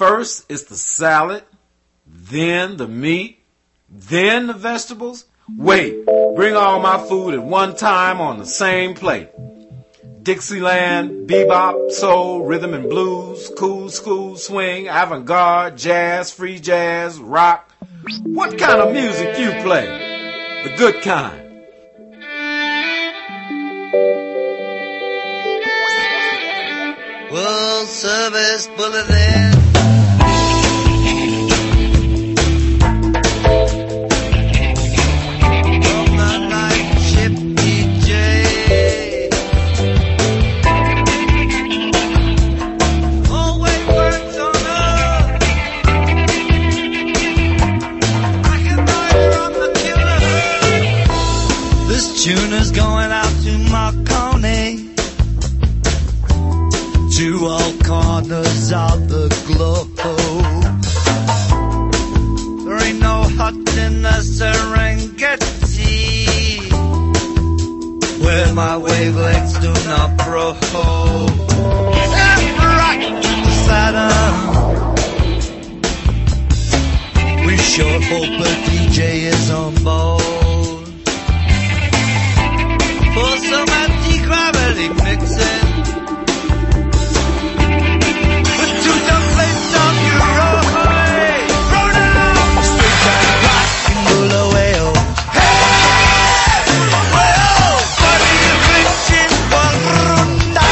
First it's the salad, then the meat, then the vegetables. Wait, bring all my food at one time on the same plate. Dixieland, bebop, soul, rhythm and blues, cool school, swing, avant-garde, jazz, free jazz, rock. What kind of music you play? The good kind. World Service Bulletin. Tuner's going out to Marconi, to all corners of the globe. There ain't no hut in the Serengeti where my wavelengths do not probe. Right, Saturn, we sure hope a DJ is on board for some anti-gravity mixing. With two dumb plates on your road. Throw down straight down rock and roll away. Oh, hey, well, funny bitchin' Barunda.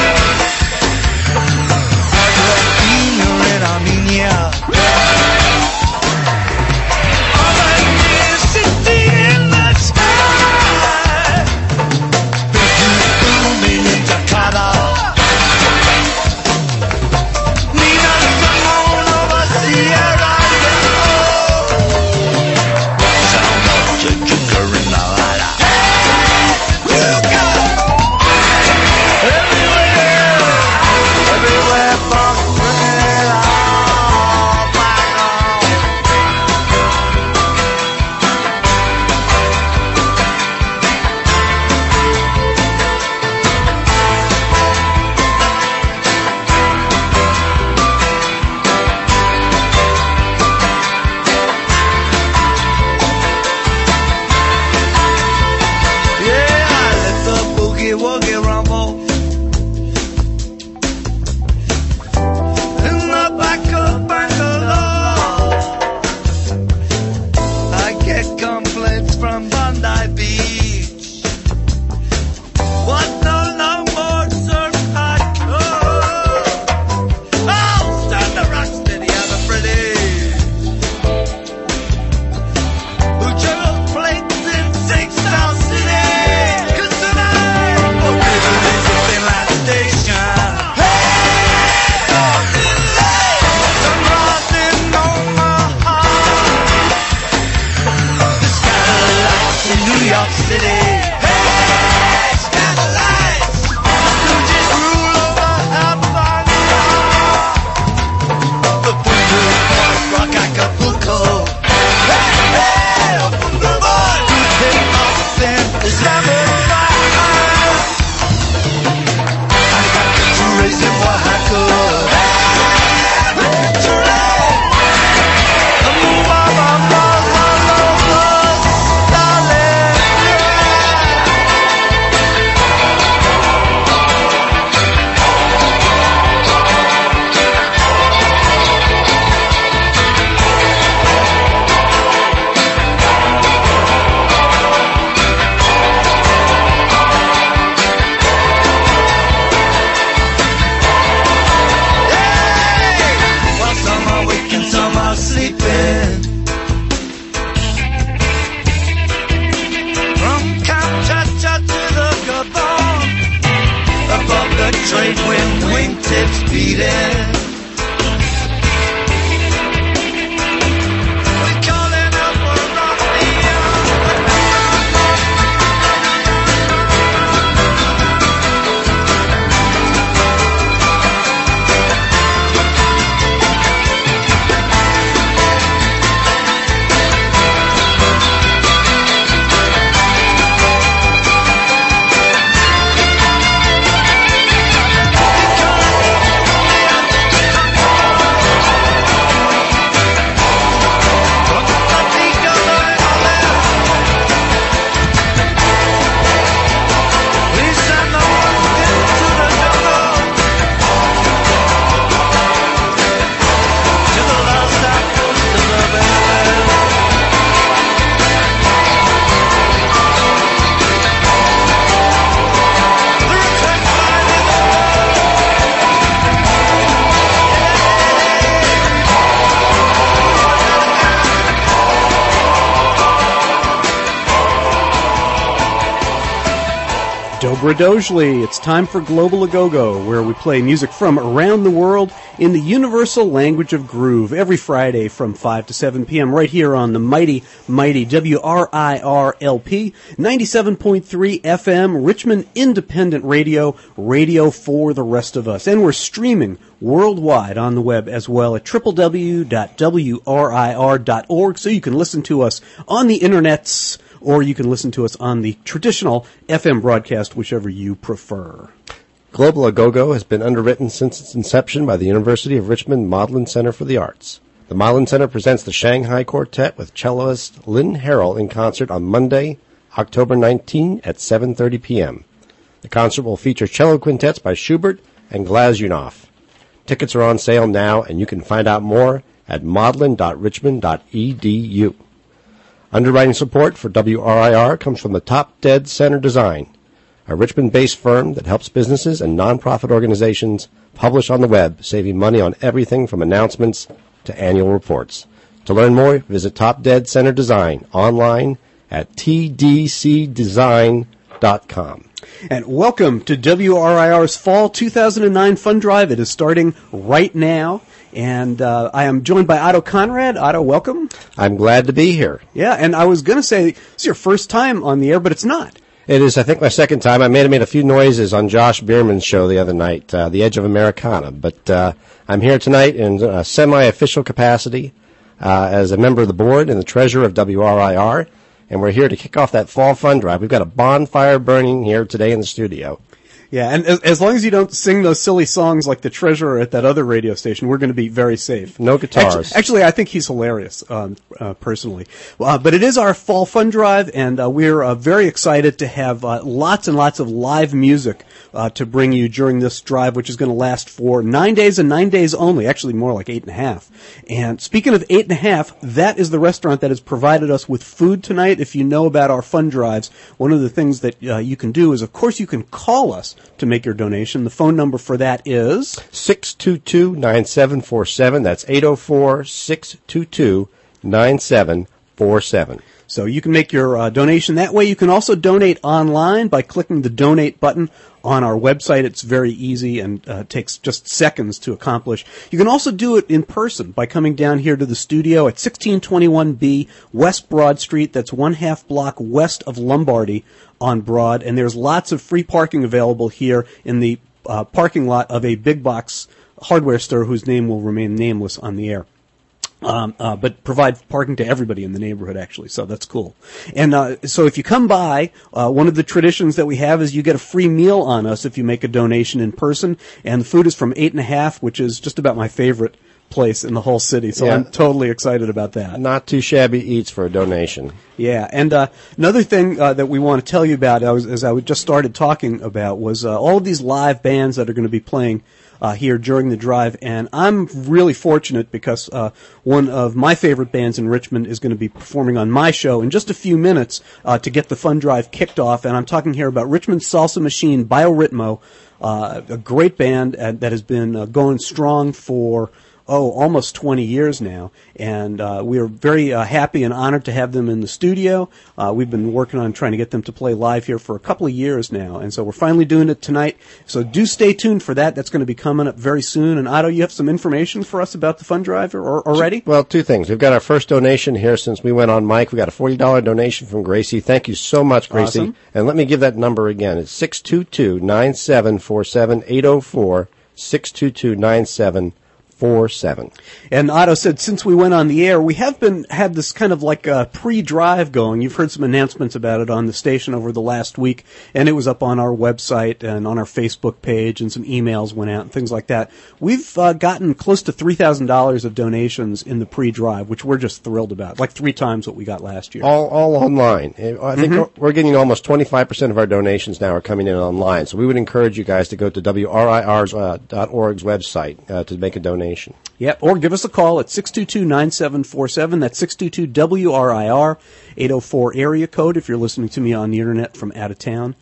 Argentina and Armenia. All I need is 16. Bradosley. It's time for Global A-Go-Go, where we play music from around the world in the universal language of groove every Friday from 5 to 7 p.m. right here on the mighty WRIR-LP 97.3 FM Richmond Independent Radio, radio for the rest of us. And we're streaming worldwide on the web as well at www.wrir.org, so you can listen to us on the internets, or you can listen to us on the traditional FM broadcast, whichever you prefer. Global A-Go-Go has been underwritten since its inception by the University of Richmond Maudlin Center for the Arts. The Maudlin Center presents the Shanghai Quartet with celloist Lynn Harrell in concert on Monday, October 19 at 7:30 p.m. The concert will feature cello quintets by Schubert and Glazunov. Tickets are on sale now, and you can find out more at maudlin.richmond.edu. Underwriting support for WRIR comes from the Top Dead Center Design, a Richmond-based firm that helps businesses and nonprofit organizations publish on the web, saving money on everything from announcements to annual reports. To learn more, visit Top Dead Center Design online at tdcdesign.com. And welcome to WRIR's Fall 2009 Fund Drive. It is starting right now. And I am joined by Otto Conrad. Otto, welcome. I'm glad to be here. Yeah, and I was going to say, it's your first time on the air, but it's not. It is, I think, my second time. I made a few noises on Josh Bierman's show the other night, The Edge of Americana. But I'm here tonight in a semi-official capacity as a member of the board and the treasurer of WRIR. And we're here to kick off that fall fund drive. We've got a bonfire burning here today in the studio. Yeah, and as long as you don't sing those silly songs like the treasurer at that other radio station, we're going to be very safe. No guitars. Actually, I think he's hilarious, personally. But it is our fall fund drive, and we're very excited to have lots and lots of live music to bring you during this drive, which is going to last for 9 days and 9 days only. Actually, more like 8.5. And speaking of 8.5, that is the restaurant that has provided us with food tonight. If you know about our fund drives, one of the things that you can do is, of course, you can call us to make your donation. The phone number for that is 622-9747. That's 804-622-9747. So you can make your donation that way. You can also donate online by clicking the donate button on our website. It's very easy and takes just seconds to accomplish. You can also do it in person by coming down here to the studio at 1621B West Broad Street. That's 1/2 block west of Lombardy on Broad. And there's lots of free parking available here in the parking lot of a big box hardware store whose name will remain nameless on the air. But provide parking to everybody in the neighborhood, actually, so that's cool. And so if you come by, one of the traditions that we have is you get a free meal on us if you make a donation in person, and the food is from 8.5, which is just about my favorite place in the whole city, so yeah. I'm totally excited about that. Not too shabby eats for a donation. Yeah, and another thing that we want to tell you about, as I just started talking about, was all of these live bands that are going to be playing here during the drive, and I'm really fortunate because one of my favorite bands in Richmond is going to be performing on my show in just a few minutes to get the fund drive kicked off, and I'm talking here about Richmond Salsa Machine Biorhythmo, a great band that has been going strong for almost 20 years now, and we are very happy and honored to have them in the studio. We've been working on trying to get them to play live here for a couple of years now, and so we're finally doing it tonight. So do stay tuned for that. That's going to be coming up very soon. And Otto, you have some information for us about the fund drive already? Well, two things. We've got our first donation here since we went on mic. We got a $40 donation from Gracie. Thank you so much, Gracie. Awesome. And let me give that number again. It's 622-9747, 804-622-9747. And Otto said, since we went on the air, we have had this kind of like a pre-drive going. You've heard some announcements about it on the station over the last week, and it was up on our website and on our Facebook page, and some emails went out and things like that. We've gotten close to $3,000 of donations in the pre-drive, which we're just thrilled about, like 3 times what we got last year. All online. I think we're getting almost 25% of our donations now are coming in online, so we would encourage you guys to go to WRIR.org's website to make a donation. Yep, or give us a call at 622-9747. That's 622-WRIR, 804 area code if you're listening to me on the internet from out of town.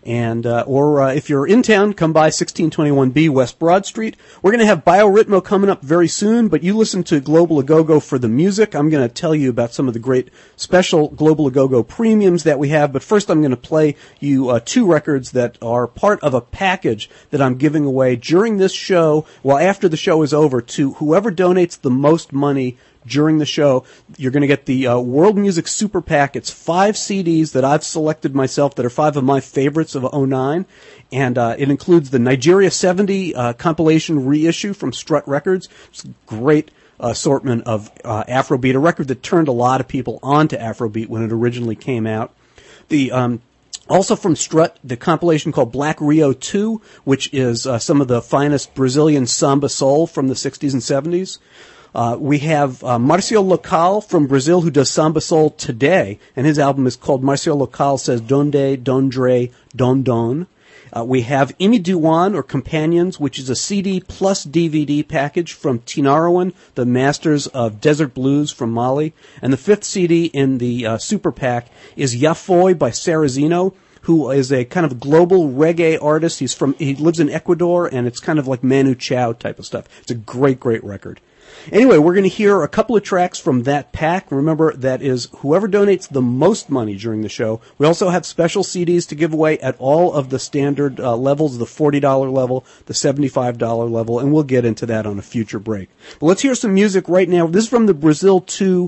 And or if you're in town, come by 1621B West Broad Street. We're going to have BioRhythmo coming up very soon, but you listen to Global A Go-Go for the music. I'm going to tell you about some of the great special Global A Go-Go premiums that we have, but first I'm going to play you two records that are part of a package that I'm giving away during this show, well, after the show is over, to whoever donates the most money during the show. You're going to get the World Music Super Pack. It's 5 CDs that I've selected myself that are 5 of my favorites of 09. And it includes the Nigeria 70 compilation reissue from Strut Records. It's a great assortment of Afrobeat, a record that turned a lot of people onto Afrobeat when it originally came out. The also from Strut, the compilation called Black Rio 2, which is some of the finest Brazilian samba soul from the 60s and 70s. We have Marcio Local from Brazil, who does samba soul today, and his album is called Marcio Local Says Donde, Dondre, Don Don. We have Imi Duan, or Companions, which is a CD plus DVD package from Tinariwen, the masters of Desert Blues from Mali. And the 5th CD in the Super Pack is Yafoy by Sarrazino, who is a kind of global reggae artist. He lives in Ecuador, and it's kind of like Manu Chao type of stuff. It's a great, great record. Anyway, we're going to hear a couple of tracks from that pack. Remember, that is whoever donates the most money during the show. We also have special CDs to give away at all of the standard levels, the $40 level, the $75 level, and we'll get into that on a future break. But let's hear some music right now. This is from the Brazil 2,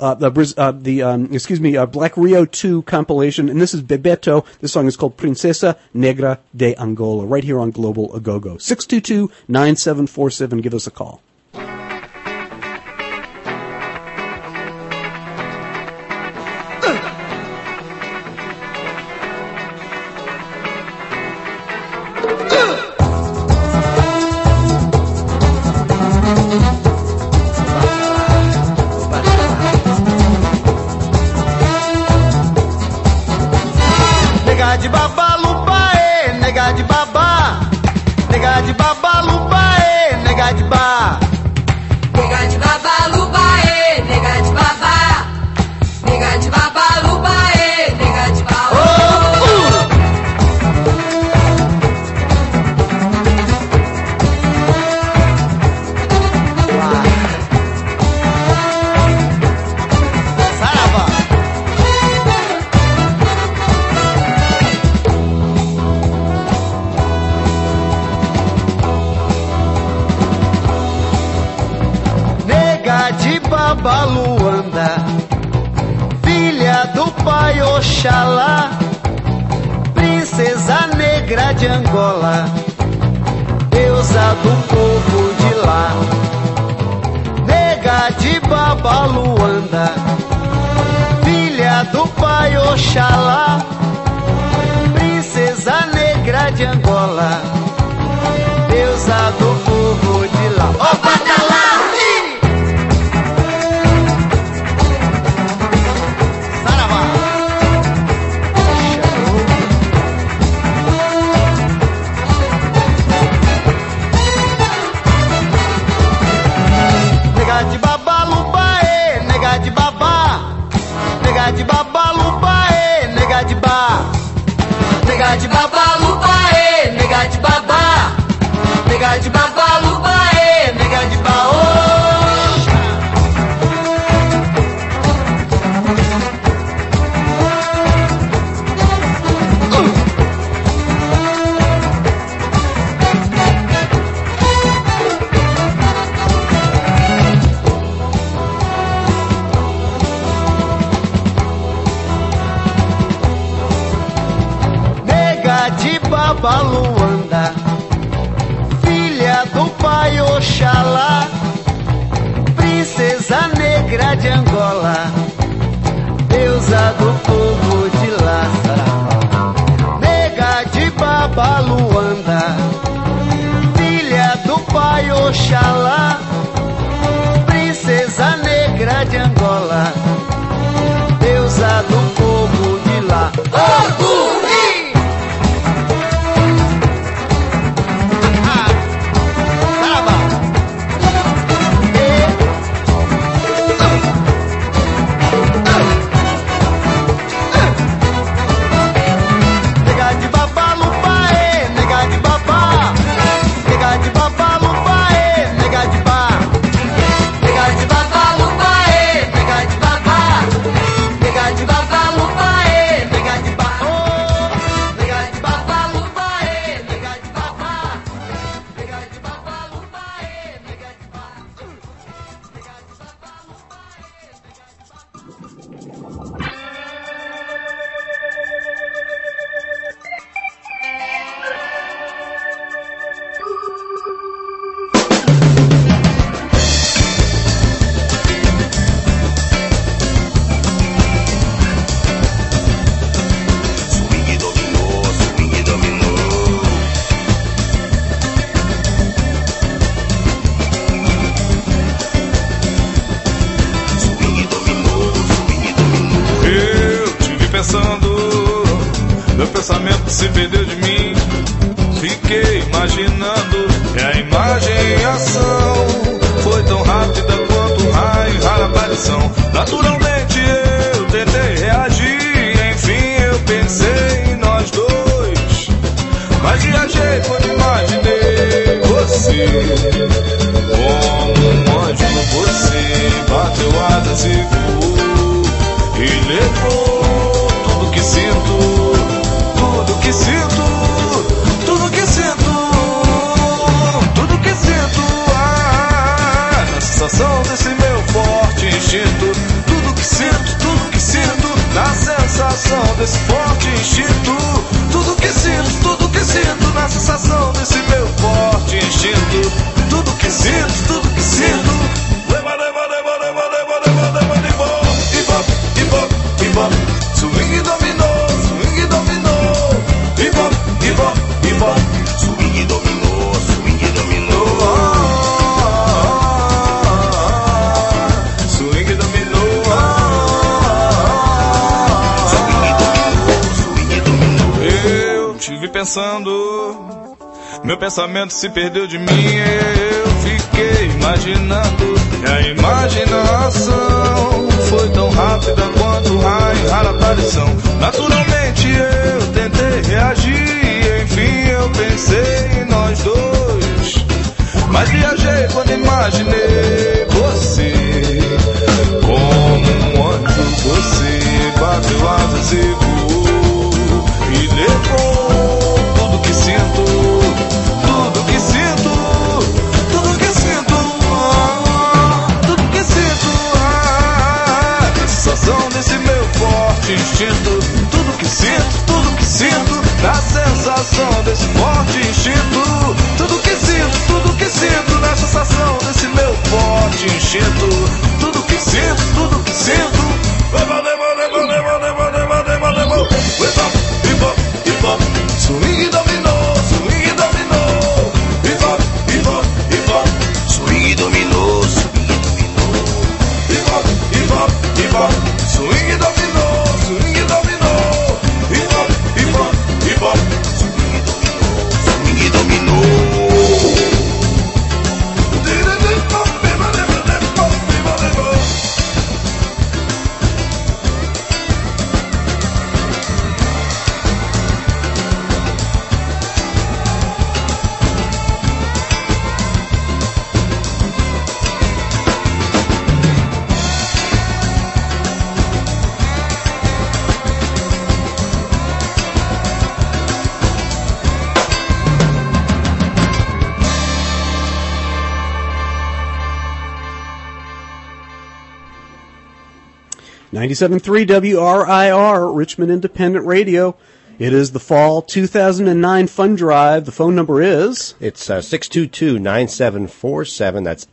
Black Rio 2 compilation, and this is Bebeto. This song is called Princesa Negra de Angola, right here on Global A Go-Go. 622-9747, give us a call. Luanda, filha do pai Oxalá, princesa negra de Angola, deusa do povo de lá. Nega de Baba Luanda, filha do pai Oxalá, princesa negra de Angola, deusa do povo de lá. Nega de Baba se perdeu de mim. Fiquei imaginando, e a imagem em ação foi tão rápida quanto um raio e rara aparição. Naturalmente eu tentei reagir, enfim eu pensei em nós dois. Mas viajei quando imaginei você. Como um anjo você bateu asas e voou, e levou tudo que sinto, tudo que sinto, tudo que sinto, tudo que sinto. Ah, na sensação desse meu forte instinto, tudo que sinto, na sensação desse forte instinto, tudo que sinto, na sensação desse meu forte instinto, tudo que sinto, tudo que sinto. Leva, leva, leva, leva, leva, leva, leva, leva. Hip-hop, hip-hop, hip-hop, swing dominó, swing dominó. Hip-hop, hip-hop, hip-hop, swing dominó, swing dominó. Swing dominó. Swing dominó. Eu tive pensando, meu pensamento se perdeu de mim. Eu fiquei imaginando, e a imaginação foi tão rápida quanto um raio e rara aparição. Naturalmente eu tentei reagir, enfim eu pensei em nós dois. Mas viajei quando imaginei você. Como um anjo você bateu asas e voou, e levou tudo que sinto, tudo que sinto, tudo que sinto, tudo que sinto. Ah, na sensação desse meu forte instinto, tudo que sinto, na sensação desse forte instinto, tudo que sinto, na sensação desse meu forte instinto, tudo que sinto. Leva, leva, leva, leva, leva, leva, leva, leva. Hip-hop, hip-hop, swing dominó, swing dominó. Hip-hop, hip-hop, hip-hop, swing dominó, swing dominó. Hip-hop, hip-hop, hip-hop, swing dominó, swing dominó. Hip-hop, hip-hop, hip-hop, swing dominó, swing dominó. .3 WRIR, Richmond Independent Radio. It is the fall 2009 Fund Drive. The phone number is... It's 622-9747. That's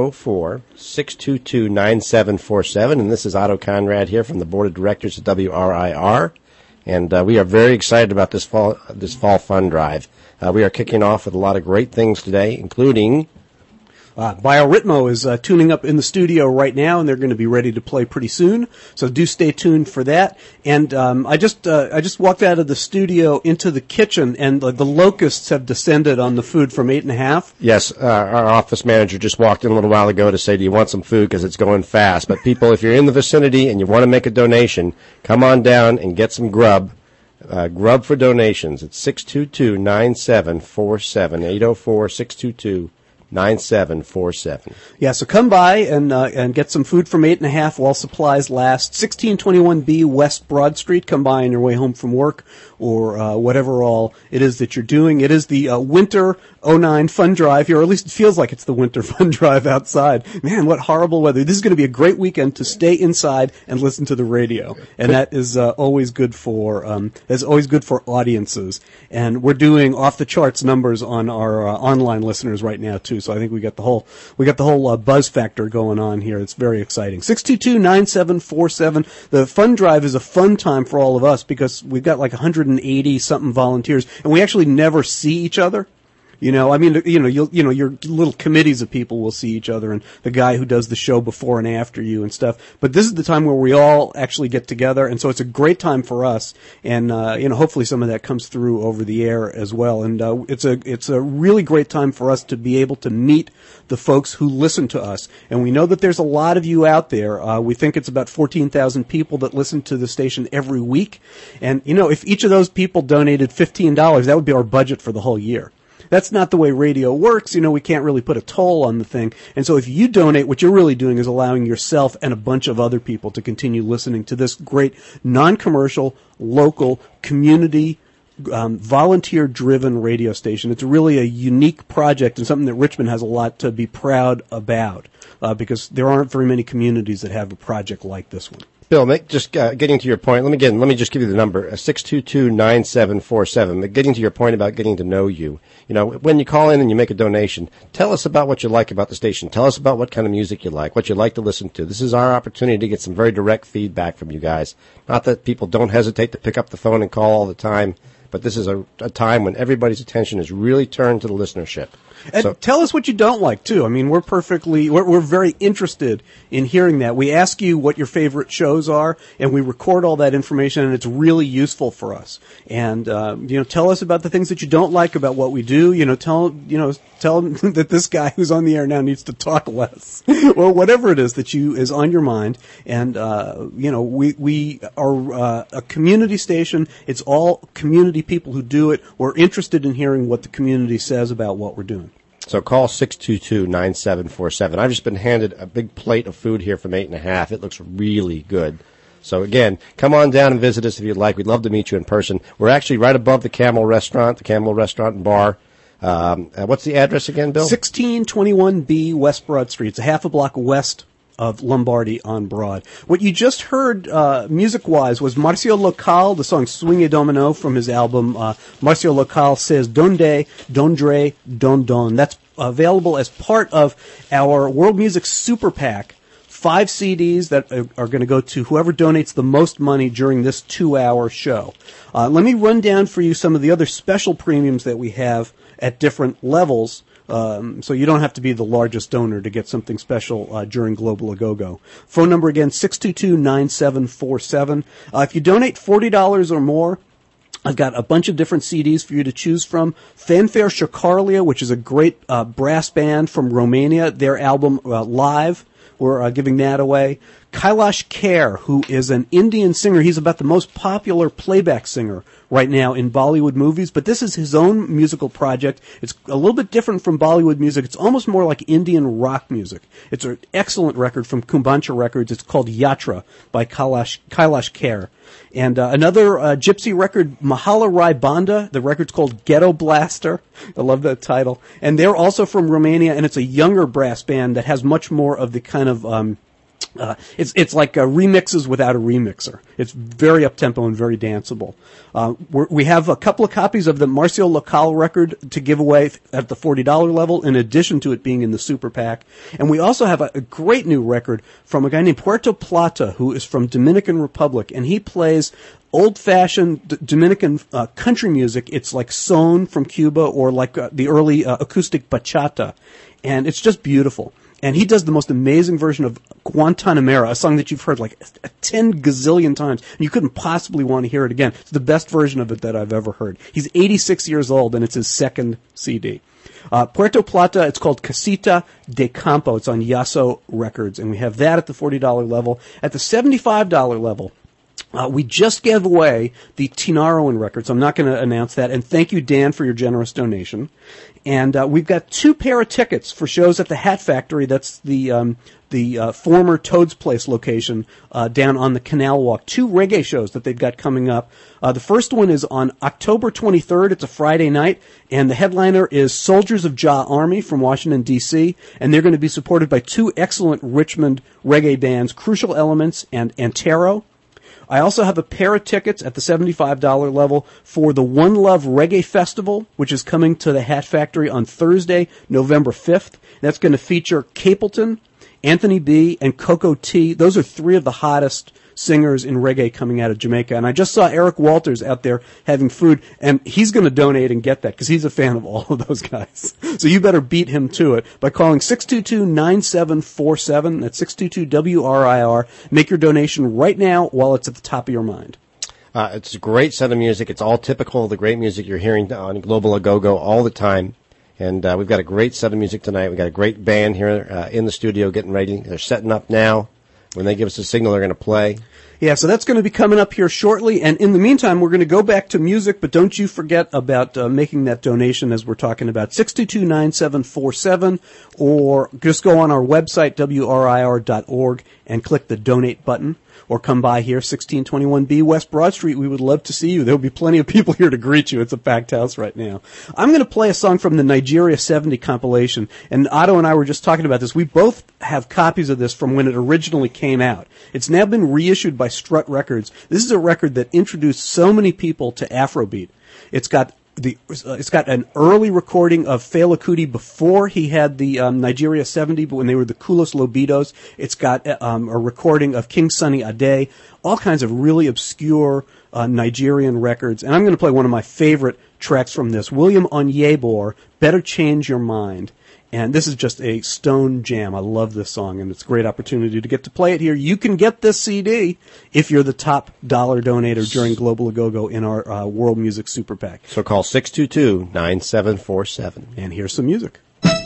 804-622-9747. And this is Otto Conrad here from the Board of Directors of WRIR. And we are very excited about this fall Fund Drive. We are kicking off with a lot of great things today, including... BioRhythmo is tuning up in the studio right now, and they're going to be ready to play pretty soon. So do stay tuned for that. And I just walked out of the studio into the kitchen, and the locusts have descended on the food from 8.5. Yes, our office manager just walked in a little while ago to say, "Do you want some food? Because it's going fast." But people, if you're in the vicinity and you want to make a donation, come on down and get some grub. Grub for donations. It's 622-9747. 804-622-9747. Yeah, so come by and get some food from 8.5 while supplies last. 1621B West Broad Street. Come by on your way home from work or whatever all it is that you're doing. It is the winter 09 Fund Drive here, or at least it feels like it's the winter Fund Drive outside. Man, what horrible weather. This is going to be a great weekend to stay inside and listen to the radio. And that is always good for audiences. And we're doing off the charts numbers on our online listeners right now too. So I think we got the whole buzz factor going on here. It's very exciting. 622-9747. The Fund Drive is a fun time for all of us because we've got like 180 something volunteers, and we actually never see each other. I mean, your little committees of people will see each other, and the guy who does the show before and after you and stuff. But this is the time where we all actually get together, and so it's a great time for us. And hopefully some of that comes through over the air as well. And it's a really great time for us to be able to meet the folks who listen to us. And we know that there's a lot of you out there. We think it's about 14,000 people that listen to the station every week. And if each of those people donated $15, that would be our budget for the whole year. That's not the way radio works. We can't really put a toll on the thing. And so if you donate, what you're really doing is allowing yourself and a bunch of other people to continue listening to this great non-commercial, local, community, volunteer-driven radio station. It's really a unique project and something that Richmond has a lot to be proud about because there aren't very many communities that have a project like this one. Bill, just getting to your point, let me just give you the number, 622-9747. But getting to your point about getting to know you, when you call in and you make a donation, tell us about what you like about the station. Tell us about what kind of music you like, what you like to listen to. This is our opportunity to get some very direct feedback from you guys. Not that people don't hesitate to pick up the phone and call all the time, but this is a time when everybody's attention is really turned to the listenership. And tell us what you don't like, too. I mean, we're very interested in hearing that. We ask you what your favorite shows are, and we record all that information, and it's really useful for us. And, tell us about the things that you don't like about what we do. Tell them that this guy who's on the air now needs to talk less. Or whatever it is that is on your mind. And, we are a community station. It's all community people who do it. We're interested in hearing what the community says about what we're doing. So call 622-9747. I've just been handed a big plate of food here from 8.5. It looks really good. So again, come on down and visit us if you'd like. We'd love to meet you in person. We're actually right above the Camel Restaurant and Bar. What's the address again, Bill? 1621B West Broad Street. It's a half a block west of Lombardy on Broad. What you just heard music-wise was Marcio Local, the song Swing a Domino from his album Marcio Local Says Donde, Dondre, Don Don. That's available as part of our World Music Super PAC. 5 CDs that are going to go to whoever donates the most money during this 2-hour show. Let me run down for you some of the other special premiums that we have at different levels. So you don't have to be the largest donor to get something special during Global A-Go-Go. Phone number again, 622-9747. If you donate $40 or more, I've got a bunch of different CDs for you to choose from. Fanfare Shocarlia, which is a great brass band from Romania, their album Live. We're giving that away. Kailash Kher, who is an Indian singer. He's about the most popular playback singer right now in Bollywood movies, but this is his own musical project. It's a little bit different from Bollywood music. It's almost more like Indian rock music. It's an excellent record from Kumbancha Records. It's called Yatra by Kailash Kher. And another gypsy record, Mahala Rai Banda. The record's called Ghetto Blaster. I love that title. And they're also from Romania, and it's a younger brass band that has much more of the kind of it's like remixes without a remixer. It's very up-tempo and very danceable. We have a couple of copies of the Marcio Local record to give away at the $40 level, in addition to it being in the Super PAC. And we also have a great new record from a guy named Puerto Plata, who is from Dominican Republic, and he plays old-fashioned Dominican country music. It's like son from Cuba, or like the early acoustic bachata, and it's just beautiful. And he does the most amazing version of Guantanamera, a song that you've heard like 10 gazillion times, and you couldn't possibly want to hear it again. It's the best version of it that I've ever heard. He's 86 years old, and it's his second CD. Puerto Plata, it's called Casita de Campo. It's on Yasso Records, and we have that at the $40 level. At the $75 level, we just gave away the Tinaroan record, so I'm not going to announce that. And thank you, Dan, for your generous donation. And we've got 2 pair of tickets for shows at the Hat Factory. That's the former Toad's Place location down on the Canal Walk. 2 reggae shows that they've got coming up. The first one is on October 23rd. It's a Friday night, and the headliner is Soldiers of Jah Army from Washington, D.C., and they're going to be supported by 2 excellent Richmond reggae bands, Crucial Elements and Antero. I also have a pair of tickets at the $75 level for the One Love Reggae Festival, which is coming to the Hat Factory on Thursday, November 5th. That's going to feature Capleton, Anthony B., and Coco T. Those are 3 of the hottest singers in reggae coming out of Jamaica. And I just saw Eric Walters out there having food, and he's going to donate and get that because he's a fan of all of those guys. So you better beat him to it by calling 622-9747. That's 622-WRIR. Make your donation right now while it's at the top of your mind. It's a great set of music. It's all typical of the great music you're hearing on Global A-Go-Go all the time. And we've got a great set of music tonight. We've got a great band here in the studio getting ready. They're setting up now. When they give us a signal, they're going to play. Yeah, so that's going to be coming up here shortly. And in the meantime, we're going to go back to music, but don't you forget about making that donation as we're talking about 622-9747, or just go on our website, WRIR.org, and click the donate button. Or come by here, 1621B West Broad Street. We would love to see you. There will be plenty of people here to greet you. It's a packed house right now. I'm going to play a song from the Nigeria 70 compilation. And Otto and I were just talking about this. We both have copies of this from when it originally came out. It's now been reissued by Strut Records. This is a record that introduced so many people to Afrobeat. It's got an early recording of Fela Kuti before he had the Nigeria 70, but when they were the Kulos Lobitos. It's got a recording of King Sunny Ade, all kinds of really obscure Nigerian records. And I'm going to play one of my favorite tracks from this, William Onyebor, Better Change Your Mind. And this is just a stone jam. I love this song, and it's a great opportunity to get to play it here. You can get this CD if you're the top dollar donator during Global A-Go-Go in our World Music Super PAC. So call 622-9747. And here's some music.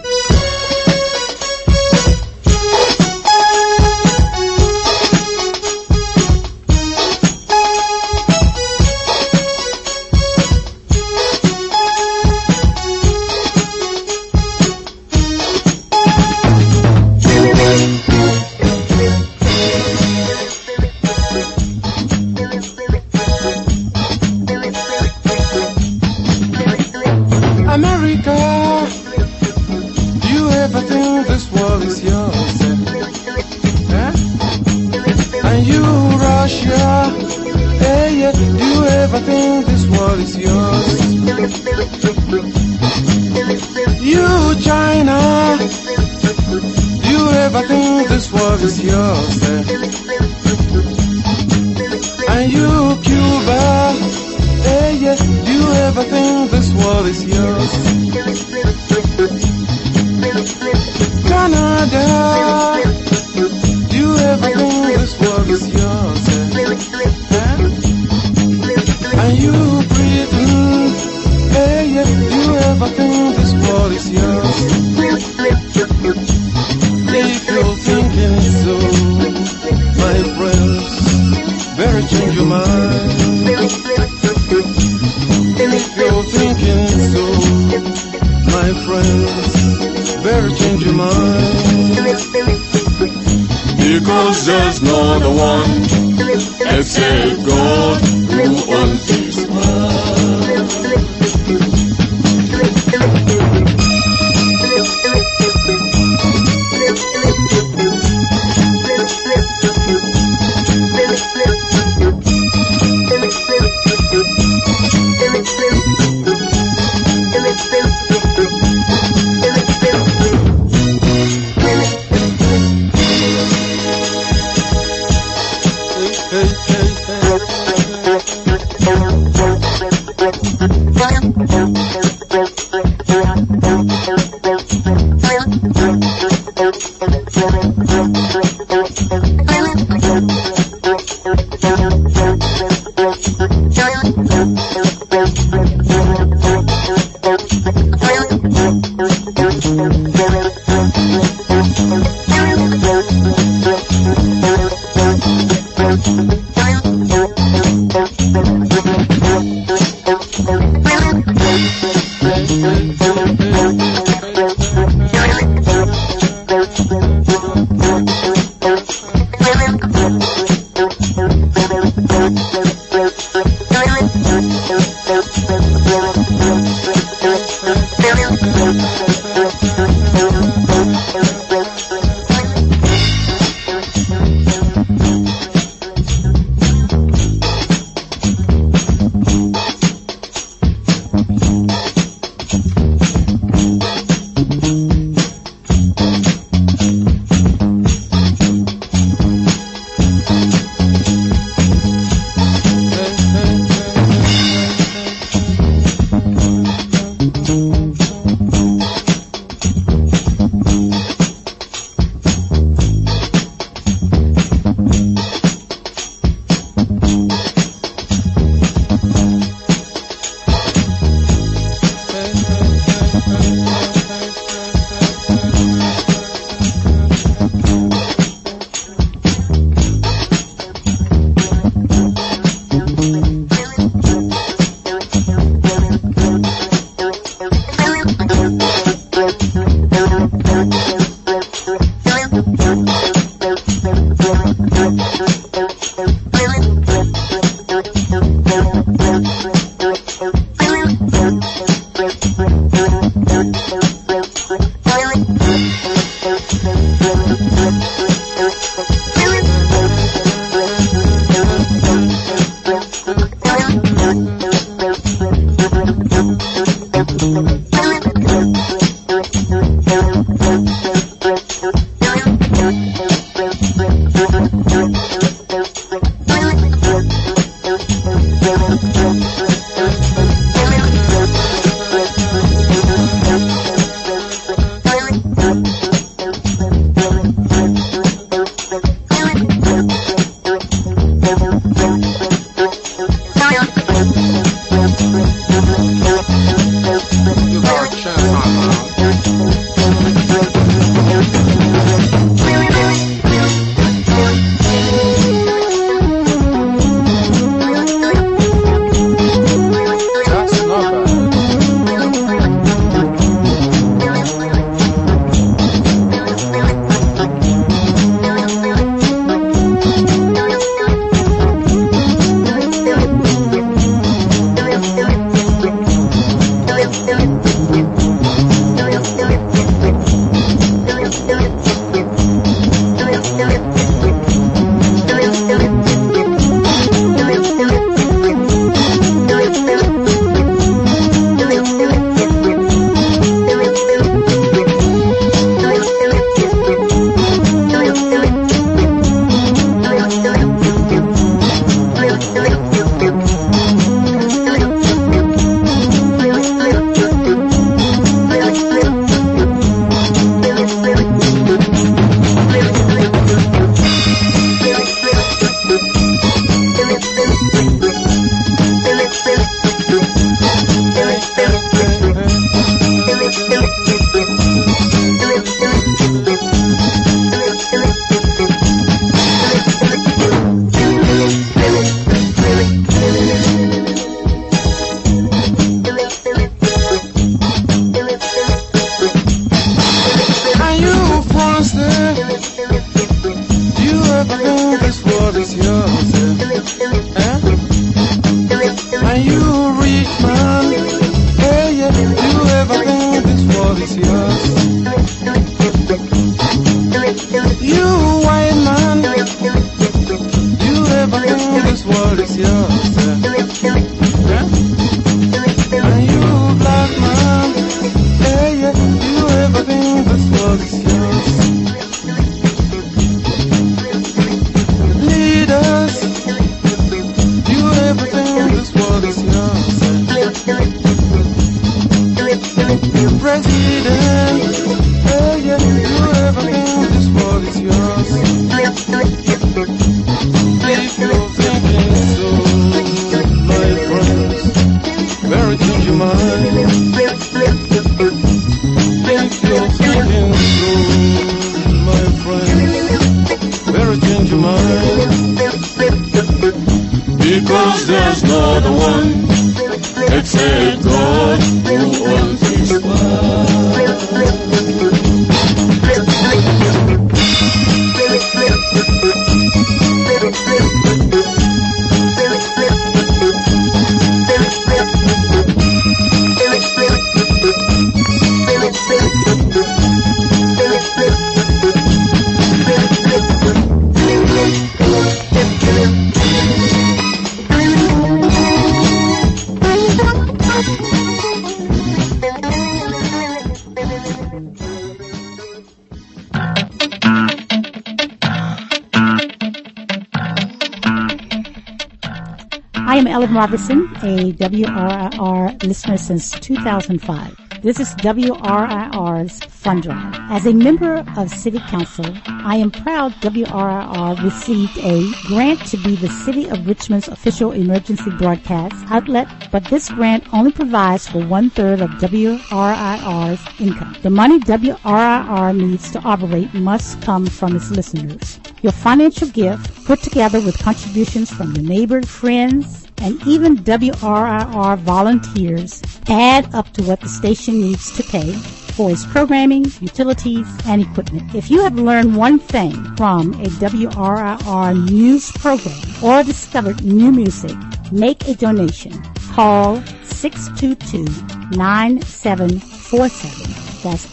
Because there's no the one except God who owns this Because there's no other one except God who owns this world. I am Ellen Robertson, a WRIR listener since 2005. This is WRIR's Fund Drive. As a member of City Council, I am proud WRIR received a grant to be the City of Richmond's official emergency broadcast outlet, but this grant only provides for 1/3 of WRIR's income. The money WRIR needs to operate must come from its listeners. Your financial gift, put together with contributions from your neighbors, friends, and even WRIR volunteers, add up to what the station needs to pay for its programming, utilities, and equipment. If you have learned one thing from a WRIR news program or discovered new music, make a donation. Call 622-9747. That's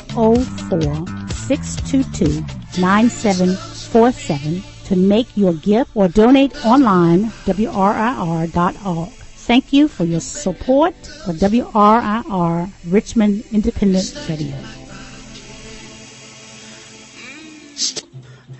804-622-9747 to make your gift or donate online, WRIR.org. Thank you for your support for WRIR Richmond Independent Radio.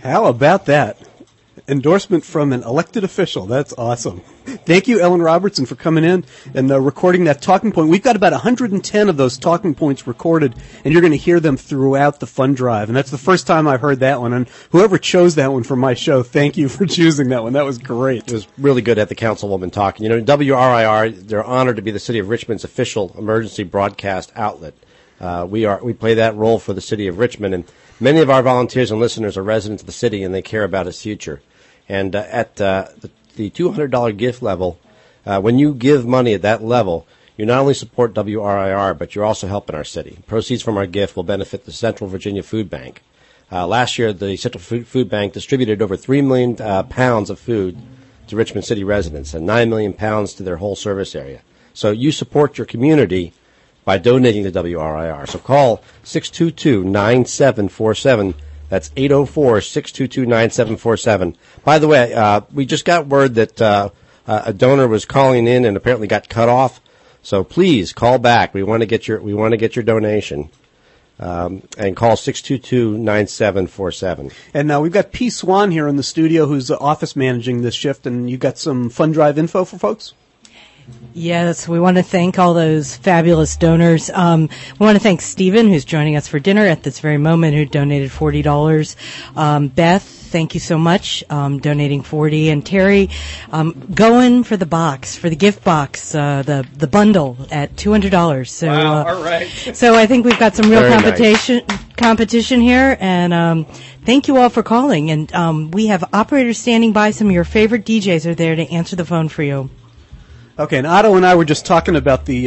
How about that? Endorsement from an elected official. That's awesome. Thank you, Ellen Robertson, for coming in and recording that talking point. We've got about 110 of those talking points recorded, and you're going to hear them throughout the fund drive. And that's the first time I've heard that one. And whoever chose that one for my show, thank you for choosing that one. That was great. It was really good at the councilwoman talking. You know, WRIR, they're honored to be the City of Richmond's official emergency broadcast outlet. We play that role for the City of Richmond, and many of our volunteers and listeners are residents of the city, and they care about its future. And at the $200 gift level, when you give money at that level, you not only support WRIR, but you're also helping our city. Proceeds from our gift will benefit the Central Virginia Food Bank. Last year, the Central Food Bank distributed over 3 million pounds of food to Richmond City residents and 9 million pounds to their whole service area. So you support your community by donating to WRIR. So call 622-9747. That's 804-622-9747. By the way, we just got word that a donor was calling in and apparently got cut off. So please call back. We want to get your donation. And call 622-9747. And we've got P. Swan here in the studio, who's office managing this shift, and you got some fund drive info for folks? Yes, we want to thank all those fabulous donors. We want to thank Stephen, who's joining us for dinner at this very moment, who donated $40. Beth, thank you so much, donating $40. And Terry, going for the box, for the gift box, the bundle at $200. So, wow, all right. So I think we've got some real Very competition here, and thank you all for calling. And we have operators standing by. Some of your favorite DJs are there to answer the phone for you. Okay, and Otto and I were just talking about the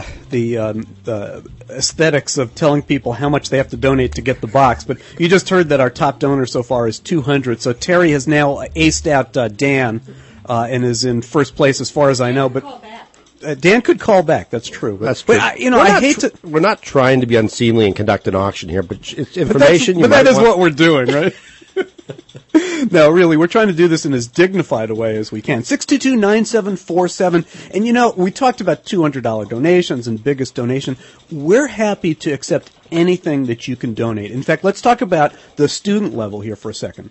aesthetics of telling people how much they have to donate to get the box, but you just heard that our top donor so far is $200. So Terry has now aced out Dan and is in first place as far as I know. But Dan could call back. That's true. That's true. But, I hate to. We're not trying to be unseemly and conduct an auction here, but it's information. But that is what we're doing, right? No, really, we're trying to do this in as dignified a way as we can. 622-9747. And, we talked about $200 donations and biggest donation. We're happy to accept anything that you can donate. In fact, let's talk about the student level here for a second.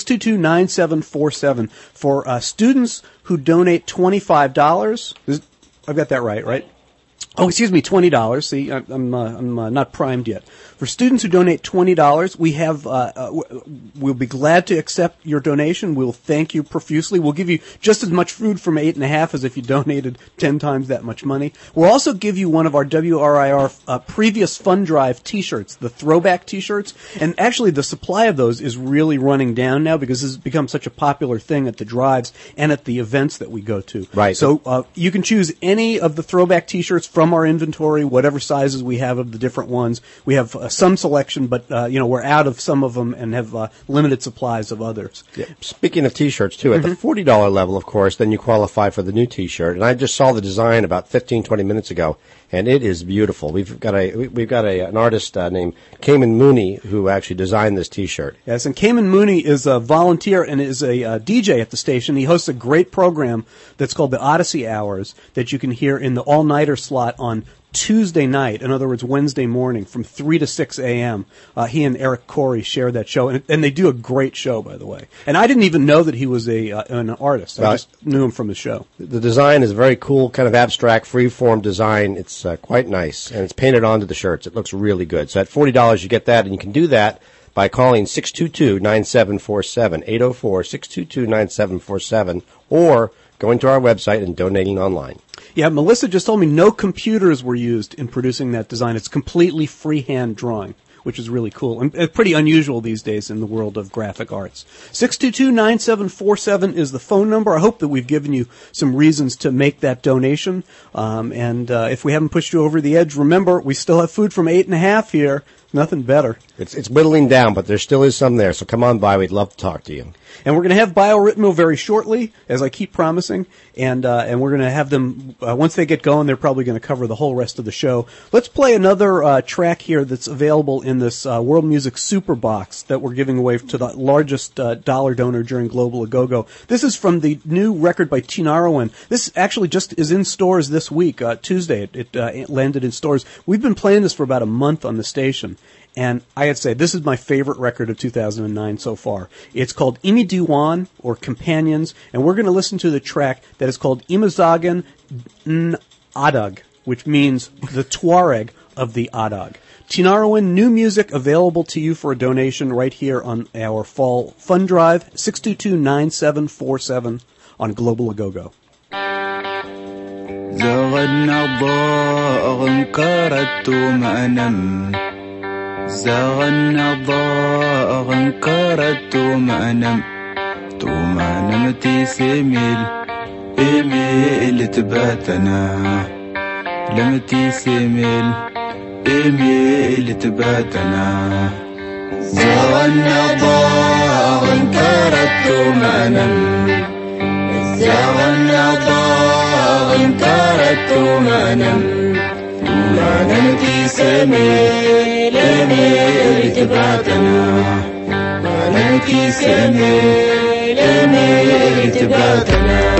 622-9747. For students who donate $25, I've got that right? Oh, excuse me, $20. See, I'm not primed yet. For students who donate $20, we have, we'll be glad to accept your donation. We'll thank you profusely. We'll give you just as much food from 8.5 as if you donated 10 times that much money. We'll also give you one of our WRIR previous fund drive T-shirts, the throwback T-shirts. And actually, the supply of those is really running down now because this has become such a popular thing at the drives and at the events that we go to. Right. So you can choose any of the throwback T-shirts from our inventory, whatever sizes we have of the different ones. We have some selection, but we're out of some of them and have limited supplies of others. Yeah. Speaking of T-shirts, too, at the $40 level, of course, then you qualify for the new T-shirt. And I just saw the design about 15-20 minutes ago, and it is beautiful. We've got an artist named Cayman Mooney who actually designed this T-shirt. Yes, and Cayman Mooney is a volunteer and is a DJ at the station. He hosts a great program that's called the Odyssey Hours that you can hear in the all-nighter slot on Tuesday night, in other words, Wednesday morning, from 3 to 6 a.m. He and Eric Corey share that show, and they do a great show, by the way. And I didn't even know that he was an artist. I just knew him from the show. The design is very cool, kind of abstract, free-form design. It's quite nice, and it's painted onto the shirts. It looks really good. So at $40, you get that, and you can do that by calling 622-9747, 804-622-9747, or going to our website and donating online. Yeah, Melissa just told me no computers were used in producing that design. It's completely freehand drawing, which is really cool and pretty unusual these days in the world of graphic arts. 622-9747 is the phone number. I hope that we've given you some reasons to make that donation. And if we haven't pushed you over the edge, remember, we still have food from 8.5 here. Nothing better. It's whittling down, but there still is some there, so come on by. We'd love to talk to you. And we're going to have BioRhythmo very shortly, as I keep promising, and we're going to have them, once they get going, they're probably going to cover the whole rest of the show. Let's play another track here that's available in this World Music Super Box that we're giving away to the largest dollar donor during Global A-Go-Go. This is from the new record by Tina Arwen. This actually just is in stores this week, Tuesday. It landed in stores. We've been playing this for about a month on the station. And I had to say, this is my favorite record of 2009 so far. It's called Imi Diwan, or Companions, and we're going to listen to the track that is called Imazagan Adag, which means the Tuareg of the Adag. Tinariwen, new music available to you for a donation right here on our Fall Fund Drive, 622-9747 on Global Agogo. زغنا الضاء انكرت ما نم زغنا الضاء انكرت ما نم ما نمتي سميل إيميل تباتنا لمتي سميل إيميل تباتنا زغنا الضاء انكرت ما نم زغنا الضاء انكرت ما نمتي سميل إيميل تباتنا ما نمتي سميل إيميل تباتنا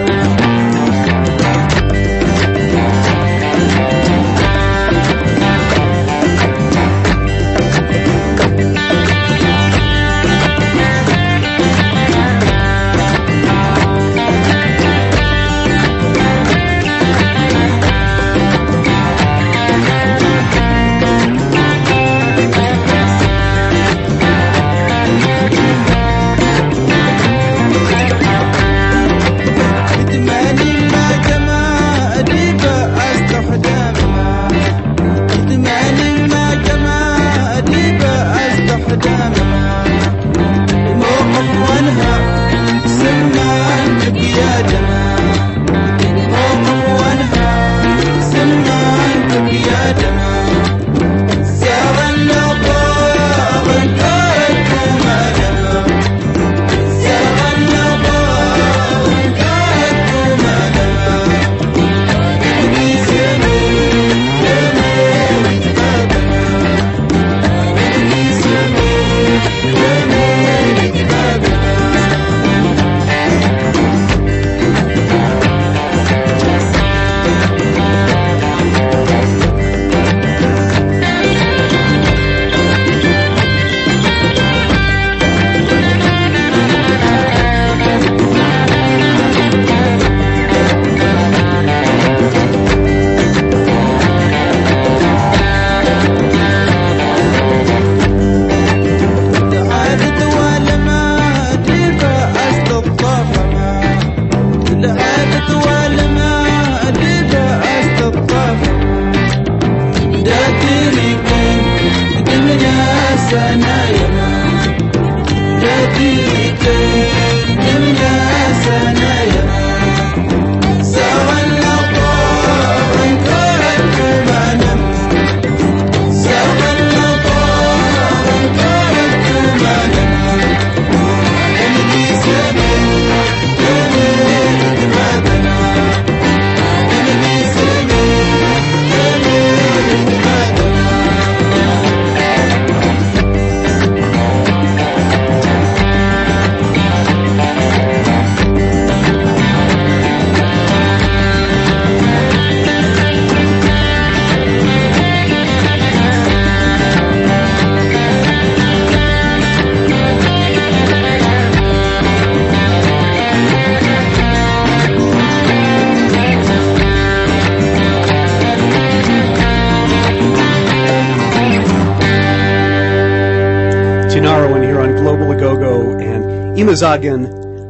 Imazagan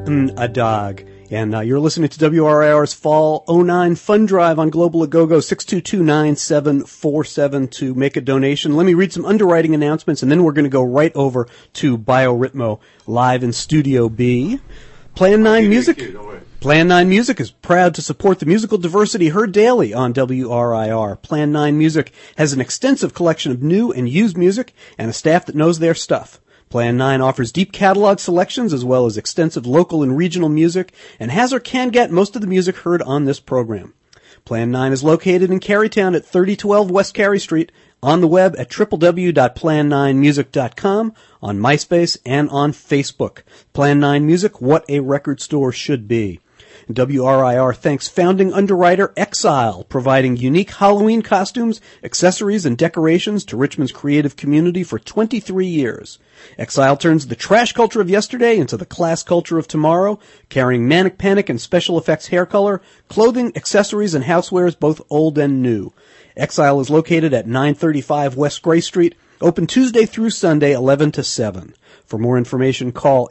Adag. And you're listening to WRIR's Fall 09 Fund Drive on Global Agogo, 622-9747 to make a donation. Let me read some underwriting announcements, and then we're going to go right over to BioRhythmo live in Studio B. Plan 9 Music is proud to support the musical diversity heard daily on WRIR. Plan 9 Music has an extensive collection of new and used music and a staff that knows their stuff. Plan 9 offers deep catalog selections as well as extensive local and regional music and has or can get most of the music heard on this program. Plan 9 is located in Carytown at 3012 West Cary Street, on the web at www.plan9music.com, on MySpace, and on Facebook. Plan 9 Music, what a record store should be. And WRIR thanks founding underwriter Exile, providing unique Halloween costumes, accessories, and decorations to Richmond's creative community for 23 years. Exile turns the trash culture of yesterday into the class culture of tomorrow, carrying Manic Panic and special effects hair color, clothing, accessories, and housewares both old and new. Exile is located at 935 West Gray Street, open Tuesday through Sunday, 11 to 7. For more information, call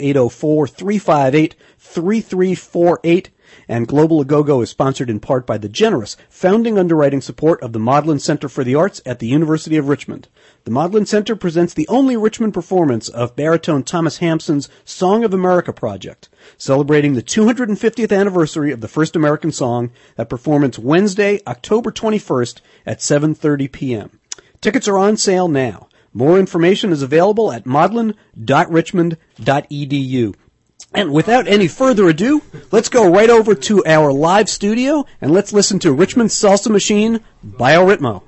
804-358-3348. And Global Agogo is sponsored in part by the generous founding underwriting support of the Maudlin Center for the Arts at the University of Richmond. The Maudlin Center presents the only Richmond performance of baritone Thomas Hampson's Song of America project, celebrating the 250th anniversary of the first American song. That performance Wednesday, October 21st at 7:30 p.m. Tickets are on sale now. More information is available at maudlin.richmond.edu. And without any further ado, let's go right over to our live studio and let's listen to Richmond's Salsa Machine, Bioritmo.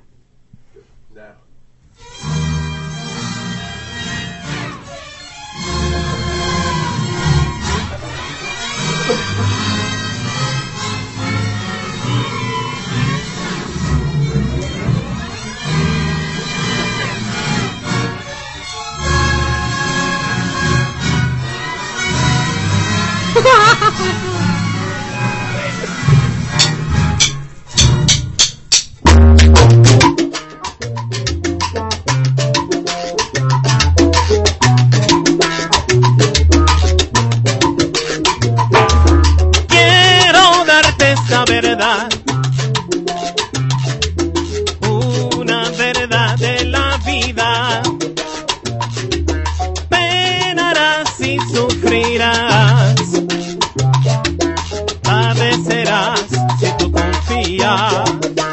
Quiero darte esta verdad, una verdad de la vida. Penarás y sufrirás, padecerás si tú confías.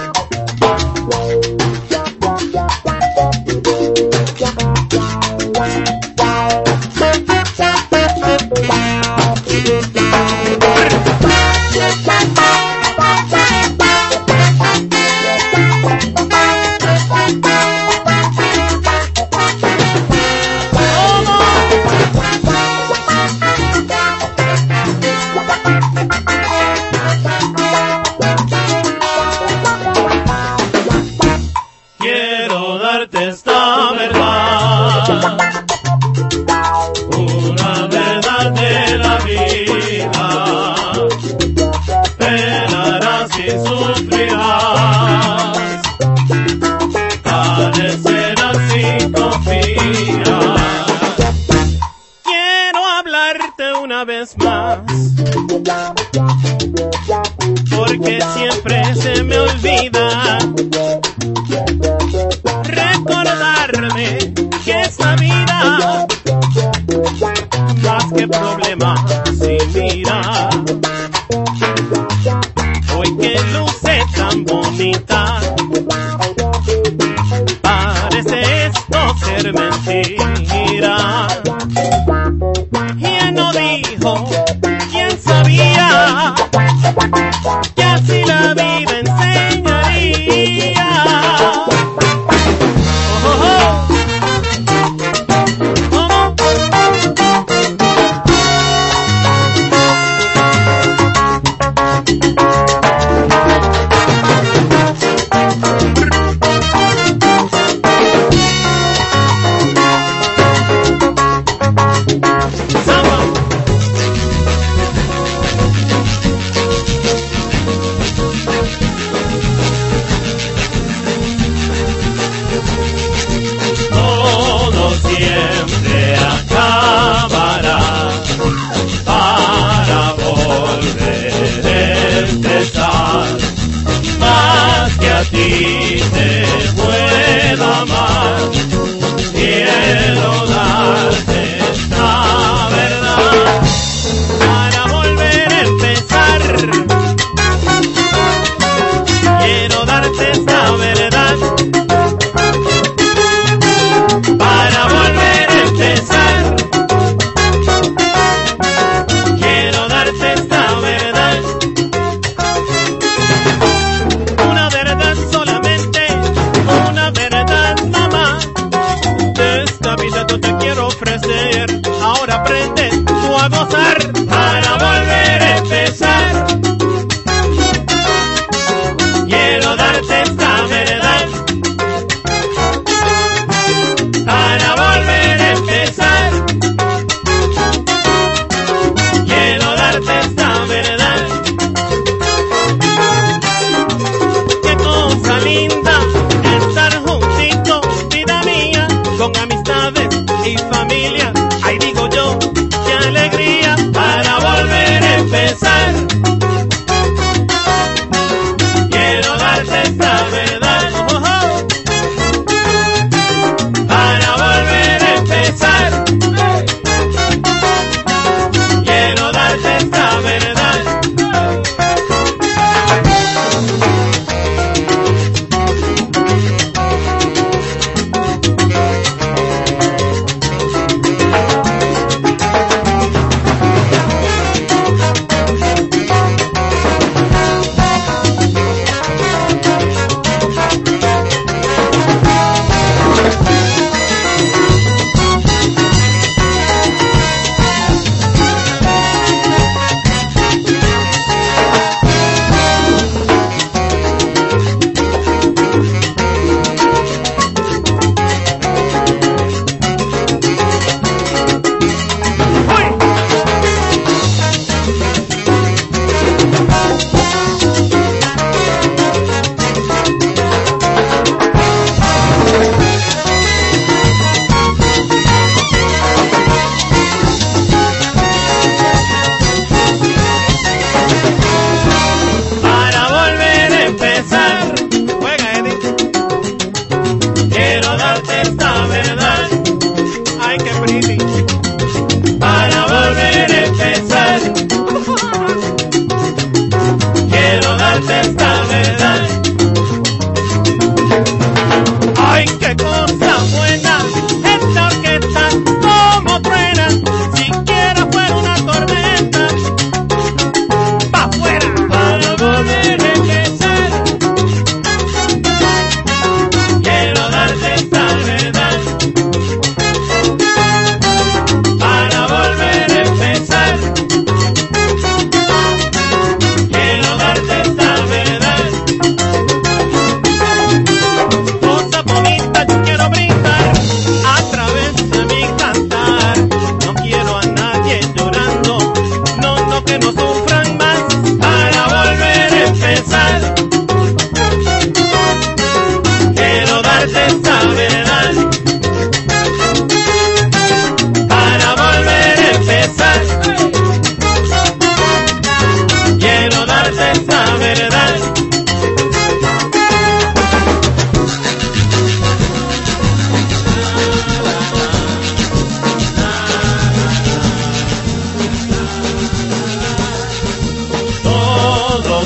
Quiero darte esta verdad, una verdad de la vida. Penarás y sufrirás, padecerás y confías. Quiero hablarte una vez más, porque siempre se me olvida recordarme que esta vida, más que problemas sin mira, hoy que luce tan bonita, parece esto ser mentira. ¿Quién no dijo? ¿Quién sabía que así la vida enseñaría?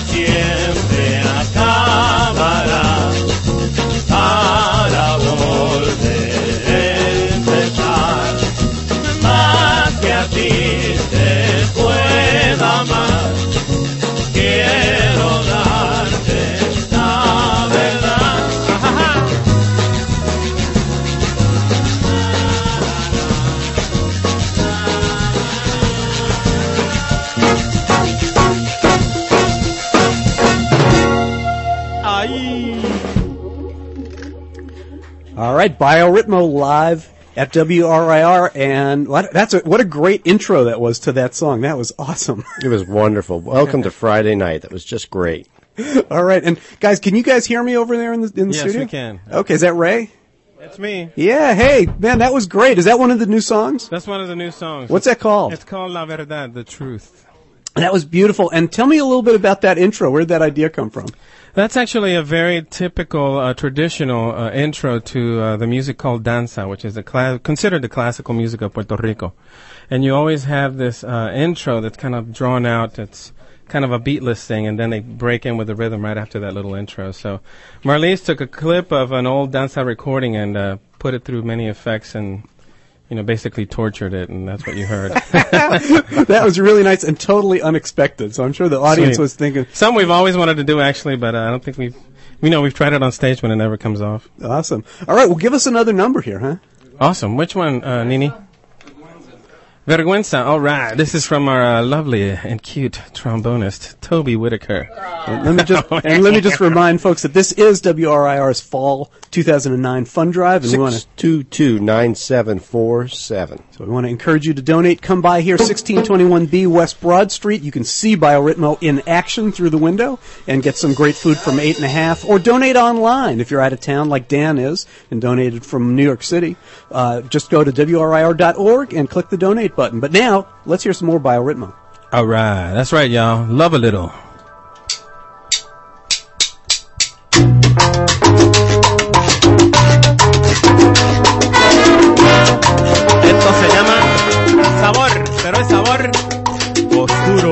siempre acabará para volver a empezar. Más que a ti te pueda amar, quiero darte la verdad. All right, BioRhythmo live at WRIR, and what a great intro that was to that song. That was awesome. It was wonderful. Welcome to Friday night. That was just great. All right, and guys, can you guys hear me over there in the Yes, studio? we can. Okay, is that Ray? That's me. Yeah, hey, man, that was great. Is that one of the new songs? That's one of the new songs. What's that called? It's called La Verdad, the truth. That was beautiful. And tell me a little bit about that intro. Where did that idea come from? That's actually a very typical, traditional intro to the music called danza, which is considered the classical music of Puerto Rico. And you always have this intro that's kind of drawn out. It's kind of a beatless thing, and then they break in with the rhythm right after that little intro. So Marlise took a clip of an old danza recording and put it through many effects and, basically tortured it, and that's what you heard. That was really nice and totally unexpected. So I'm sure the audience was thinking. Some we've always wanted to do, actually, but I don't think we've tried it on stage when it never comes off. Awesome. All right, well, give us another number here, huh? Awesome. Which one, Nini? Vergüenza. All right. This is from our lovely and cute trombonist, Toby Whitaker. And let me just remind folks that this is WRIR's Fall 2009 Fund Drive, and we want to 622-9747. So we want to encourage you to donate. Come by here, 1621B West Broad Street. You can see BioRhythmo in action through the window and get some great food from 8.5, or donate online if you're out of town, like Dan is, and donated from New York City. Just go to WRIR.org and click the donate button. But now, let's hear some more BioRhythmo. All right. That's right, y'all. Love a little. Esto se llama sabor, pero es sabor oscuro.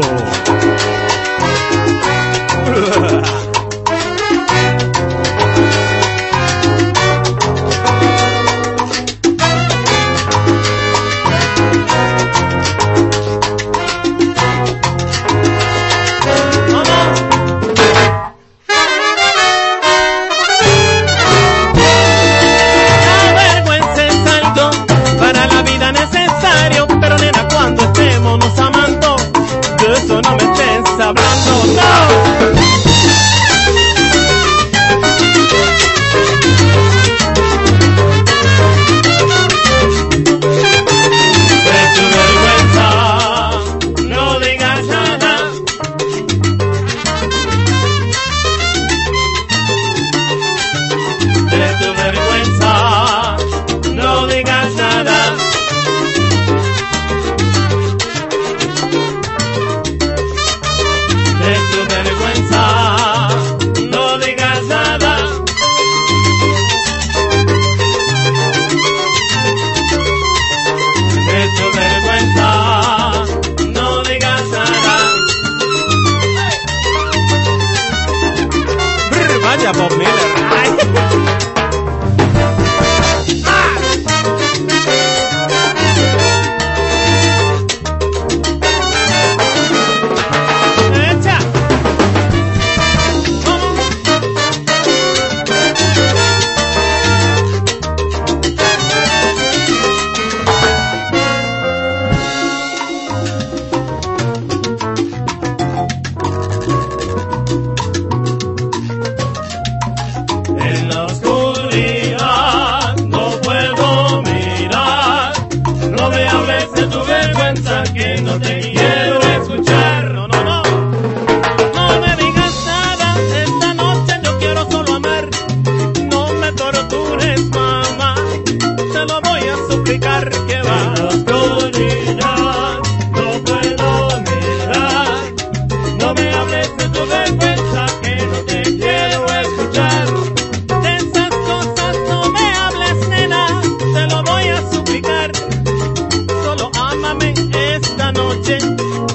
noche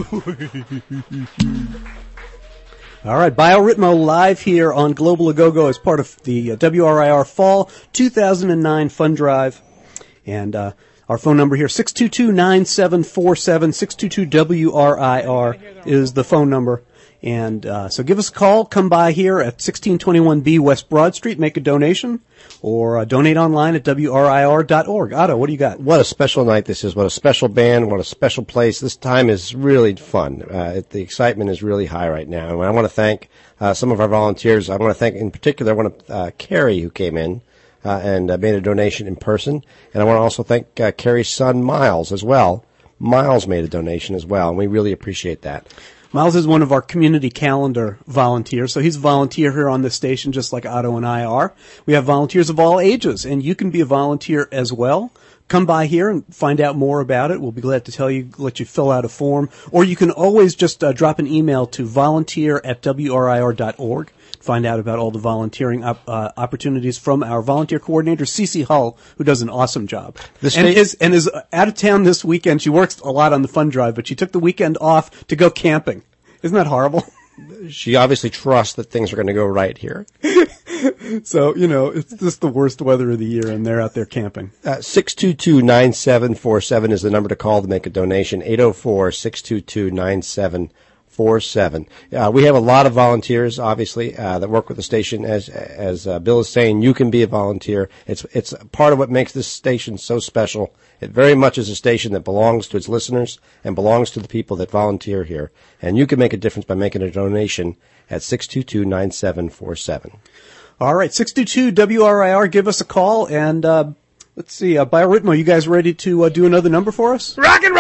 All right, BioRhythmo live here on Global Agogo as part of the WRIR Fall 2009 Fund Drive. And our phone number here, 622-9747, 622-WRIR is the phone number. And so give us a call. Come by here at 1621B West Broad Street, make a donation, or donate online at WRIR.org. Otto, what do you got? What a special night this is. What a special band. What a special place. This time is really fun. The excitement is really high right now. And I want to thank some of our volunteers. I want to thank, in particular, Carrie, who came in and made a donation in person. And I want to also thank Carrie's son, Miles, as well. Miles made a donation as well, and we really appreciate that. Miles is one of our community calendar volunteers, so he's a volunteer here on this station just like Otto and I are. We have volunteers of all ages, and you can be a volunteer as well. Come by here and find out more about it. We'll be glad to tell you, let you fill out a form. Or you can always just drop an email to volunteer@WRIR.org. Find out about all the volunteering opportunities from our volunteer coordinator, Cece Hull, who does an awesome job. And is out of town this weekend. She works a lot on the fund drive, but she took the weekend off to go camping. Isn't that horrible? She obviously trusts that things are going to go right here. So, it's just the worst weather of the year, and they're out there camping. 622-9747 is the number to call to make a donation, 804-622-9747. We have a lot of volunteers, obviously, that work with the station. As Bill is saying, you can be a volunteer. It's part of what makes this station so special. It very much is a station that belongs to its listeners and belongs to the people that volunteer here. And you can make a difference by making a donation at 622-9747. All right, 622-WRIR, give us a call. And let's see, BioRhythmo, you guys ready to do another number for us? Rock and roll!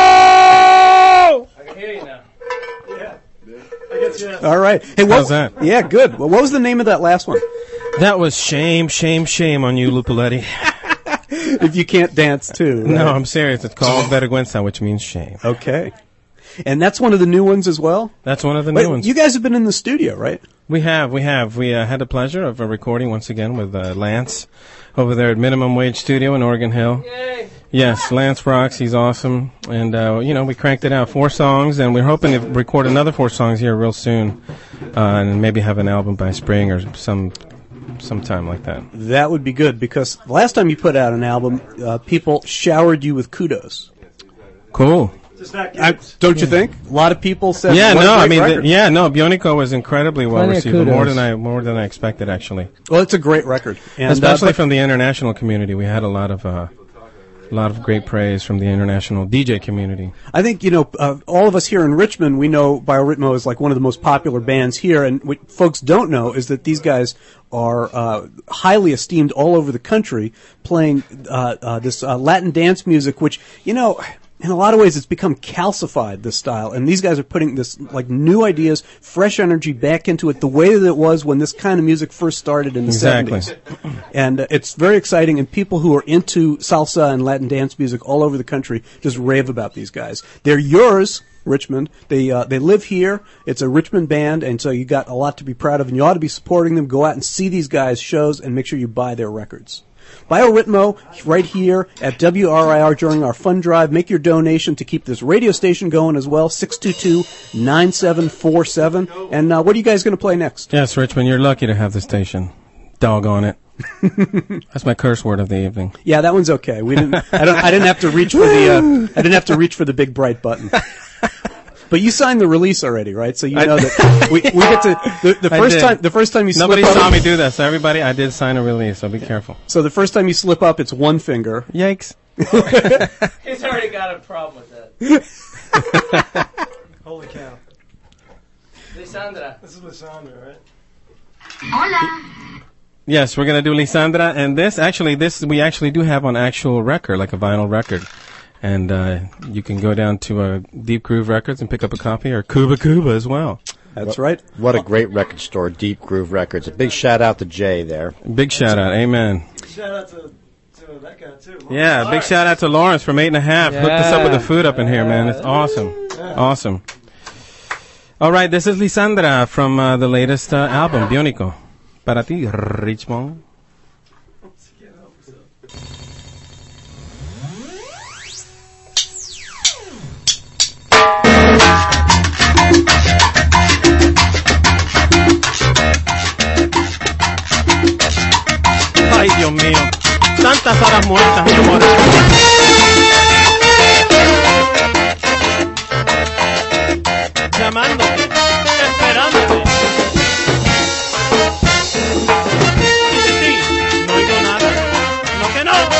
I can hear you now. All right. Hey, how's that? Yeah, good. Well, what was the name of that last one? That was Shame, Shame, Shame on you, Lupoletti. If you can't dance, too. Right? No, I'm serious. It's called Vergüenza, which means shame. Okay. And that's one of the new ones as well? That's one of the new ones. You guys have been in the studio, right? We have. We had the pleasure of recording once again with Lance over there at Minimum Wage Studio in Oregon Hill. Yay! Yes, Lance rocks. He's awesome. And, we cranked it out, 4 songs, and we're hoping to record another 4 songs here real soon, and maybe have an album by spring or sometime like that. That would be good, because the last time you put out an album, people showered you with kudos. Cool. Don't you think? A lot of people said, Bionico was incredibly well received, more than I expected, actually. Well, it's a great record. And, especially from the international community. We had a lot of great praise from the international DJ community. I think, all of us here in Richmond, we know BioRhythmo is like one of the most popular bands here, and what folks don't know is that these guys are highly esteemed all over the country, playing this Latin dance music, which, in a lot of ways, it's become calcified, this style, and these guys are putting this, new ideas, fresh energy back into it, the way that it was when this kind of music first started in the 70s. And it's very exciting, and people who are into salsa and Latin dance music all over the country just rave about these guys. They're yours, Richmond. They live here. It's a Richmond band, and so you got a lot to be proud of, and you ought to be supporting them. Go out and see these guys' shows, and make sure you buy their records. BioRhythmo, right here at WRIR during our fund drive. Make your donation to keep this radio station going as well, 622-9747. And what are you guys going to play next? Yes, Richmond, you're lucky to have the station. Doggone it. That's my curse word of the evening. Yeah, that one's okay. I didn't have to reach for the big bright button. But you signed the release already, right? So you know that we get to the first time you slip up. Nobody saw me do that, so everybody, I did sign a release, so be careful. So the first time you slip up, it's one finger. Yikes. He's already got a problem with that. Holy cow. Lisandra. This is Lisandra, right? Hola. Yes, we're going to do Lisandra, and this we actually do have on actual record, like a vinyl record. And you can go down to Deep Groove Records and pick up a copy, or Cuba as well. That's right. What a great record store, Deep Groove Records. A big shout out to Jay there. Big shout out, amen. Shout out to that guy too. Yeah, big shout out to Lawrence from 8.5. Yeah. Hooked us up with the food up in here, man. It's awesome. Yeah. Awesome. All right, this is Lisandra from the latest album, Bionico. Para ti, Richmond. tantas horas muertas, mi amor. Llamándote, esperándote. Y de ti no oigo nada. No que no.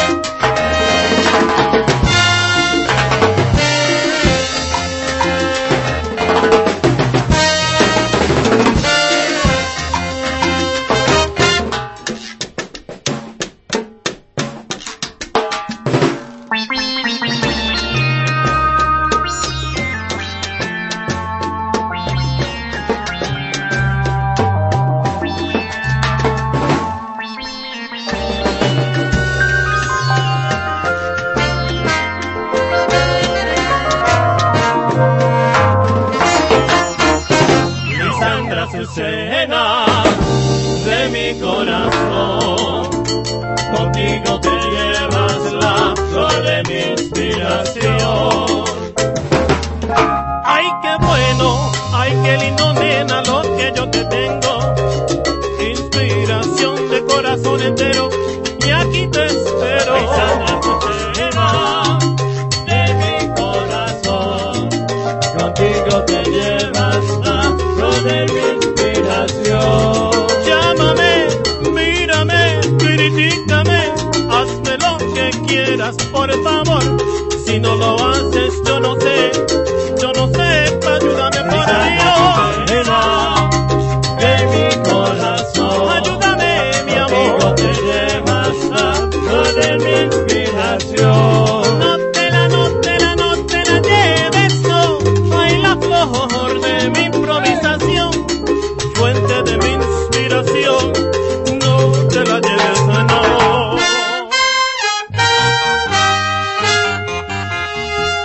Cena de mi corazón, contigo te llevas la flor de mi inspiración. Ay, qué bueno, ay, qué lindo, nena, lo que yo te tengo. Inspiración de corazón entero, y aquí te espero. Ay, Sandra, tu cena de mi corazón, contigo te llevas la flor de mi inspiración. Llámame, mírame, critícame, hazme lo que quieras, por favor. Si no lo haces, yo no sé, ayúdame por Dios. De mi corazón, ayúdame, mi amor. Contigo te llevas la flor de mi inspiración. No te la lleves, no, hay la flor de mi improvisación. Fuente de mi inspiración, no te la lleves, no.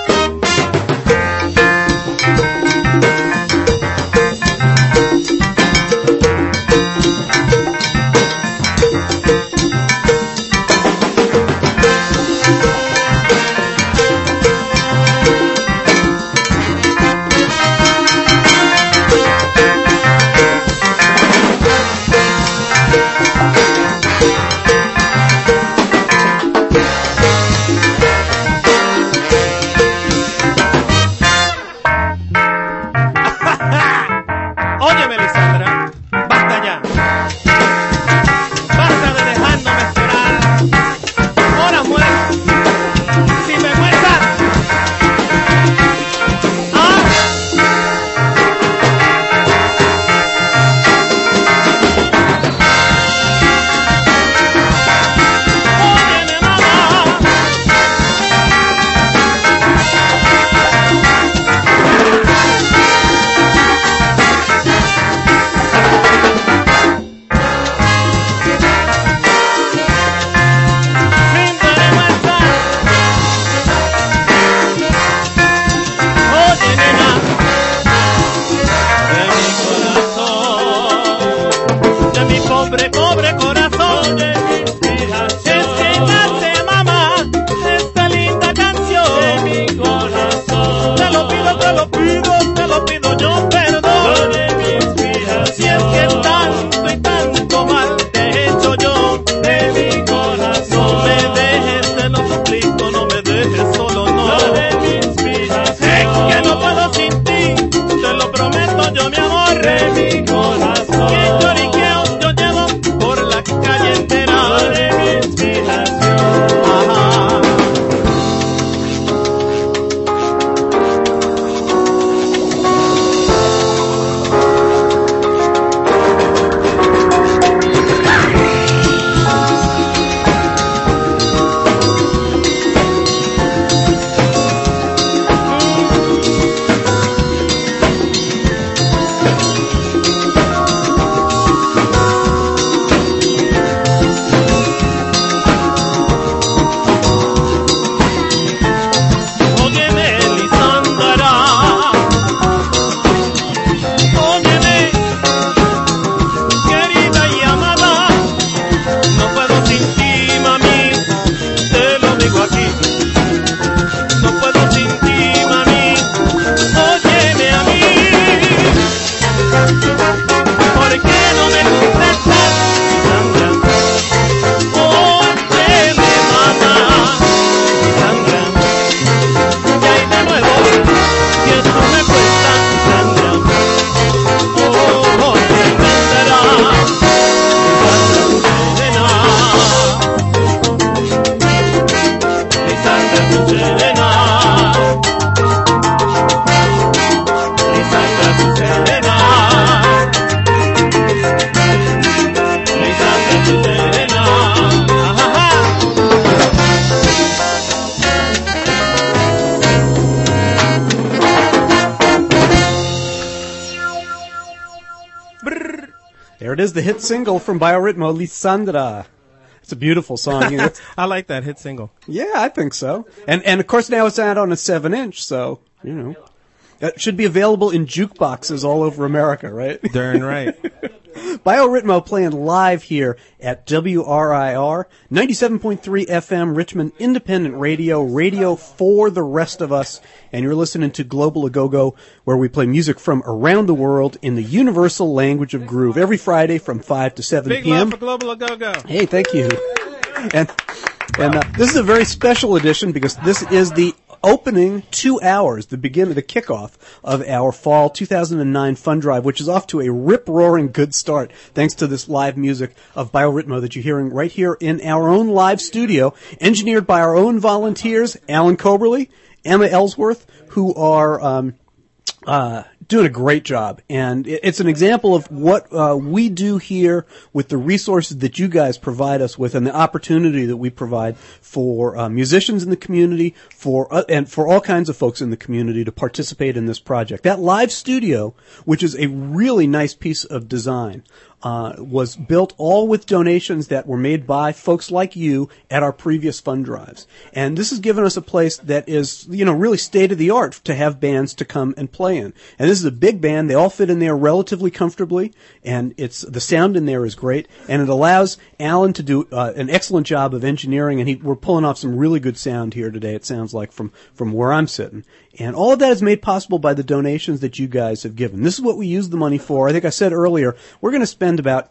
There it is, the hit single from Biorhytmo, Lisandra. It's a beautiful song. You know, I like that hit single. yeah, I think so. And of course now it's out on a 7-inch, so, you know. It should be available in jukeboxes all over America, right? Darn right. Biorhytmo playing live here at WRIR, 97.3 FM, Richmond Independent Radio, radio for the rest of us. And you're listening to Global A-Go-Go, where we play music from around the world in the universal language of groove every Friday from 5 to 7 Big p.m. love for Global A-Go-Go. Hey, thank you. And this is a very special edition because this is the opening 2 hours, the kickoff of our fall 2009 fund drive, which is off to a rip-roaring good start thanks to this live music of Biorhytmo that you're hearing right here in our own live studio, engineered by our own volunteers, Alan Coberly, Emma Ellsworth, who are doing a great job. And it's an example of what we do here with the resources that you guys provide us with and the opportunity that we provide for musicians in the community, and for all kinds of folks in the community to participate in this project. That live studio, which is a really nice piece of design, was built all with donations that were made by folks like you at our previous fund drives. And this has given us a place that is, you know, really state of the art to have bands to come and play in. And this is a big band. They all fit in there relatively comfortably, and the sound in there is great. And it allows Alan to do an excellent job of engineering, and we're pulling off some really good sound here today, it sounds like, from where I'm sitting. And all of that is made possible by the donations that you guys have given. This is what we use the money for. I think I said earlier, we're going to spend about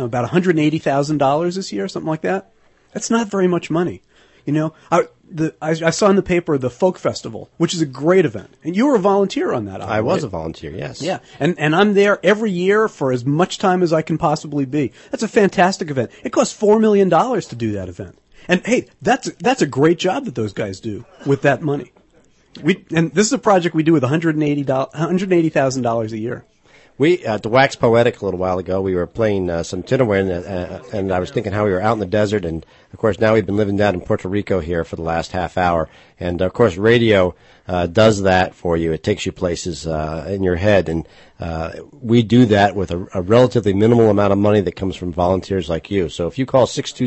$180,000 this year, something like that. That's not very much money. You know, I saw in the paper the Folk Festival, which is a great event. And you were a volunteer on that. I was a volunteer, yes. Yeah, and I'm there every year for as much time as I can possibly be. That's a fantastic event. It costs $4 million to do that event. And hey, that's a great job that those guys do with that money. And this is a project we do with $180,000 a year. To wax poetic a little while ago, we were playing some tinnerware, and I was thinking how we were out in the desert, and of course now we've been living down in Puerto Rico here for the last half hour, and of course radio does that for you. It takes you places in your head, and we do that with a relatively minimal amount of money that comes from volunteers like you. So if you call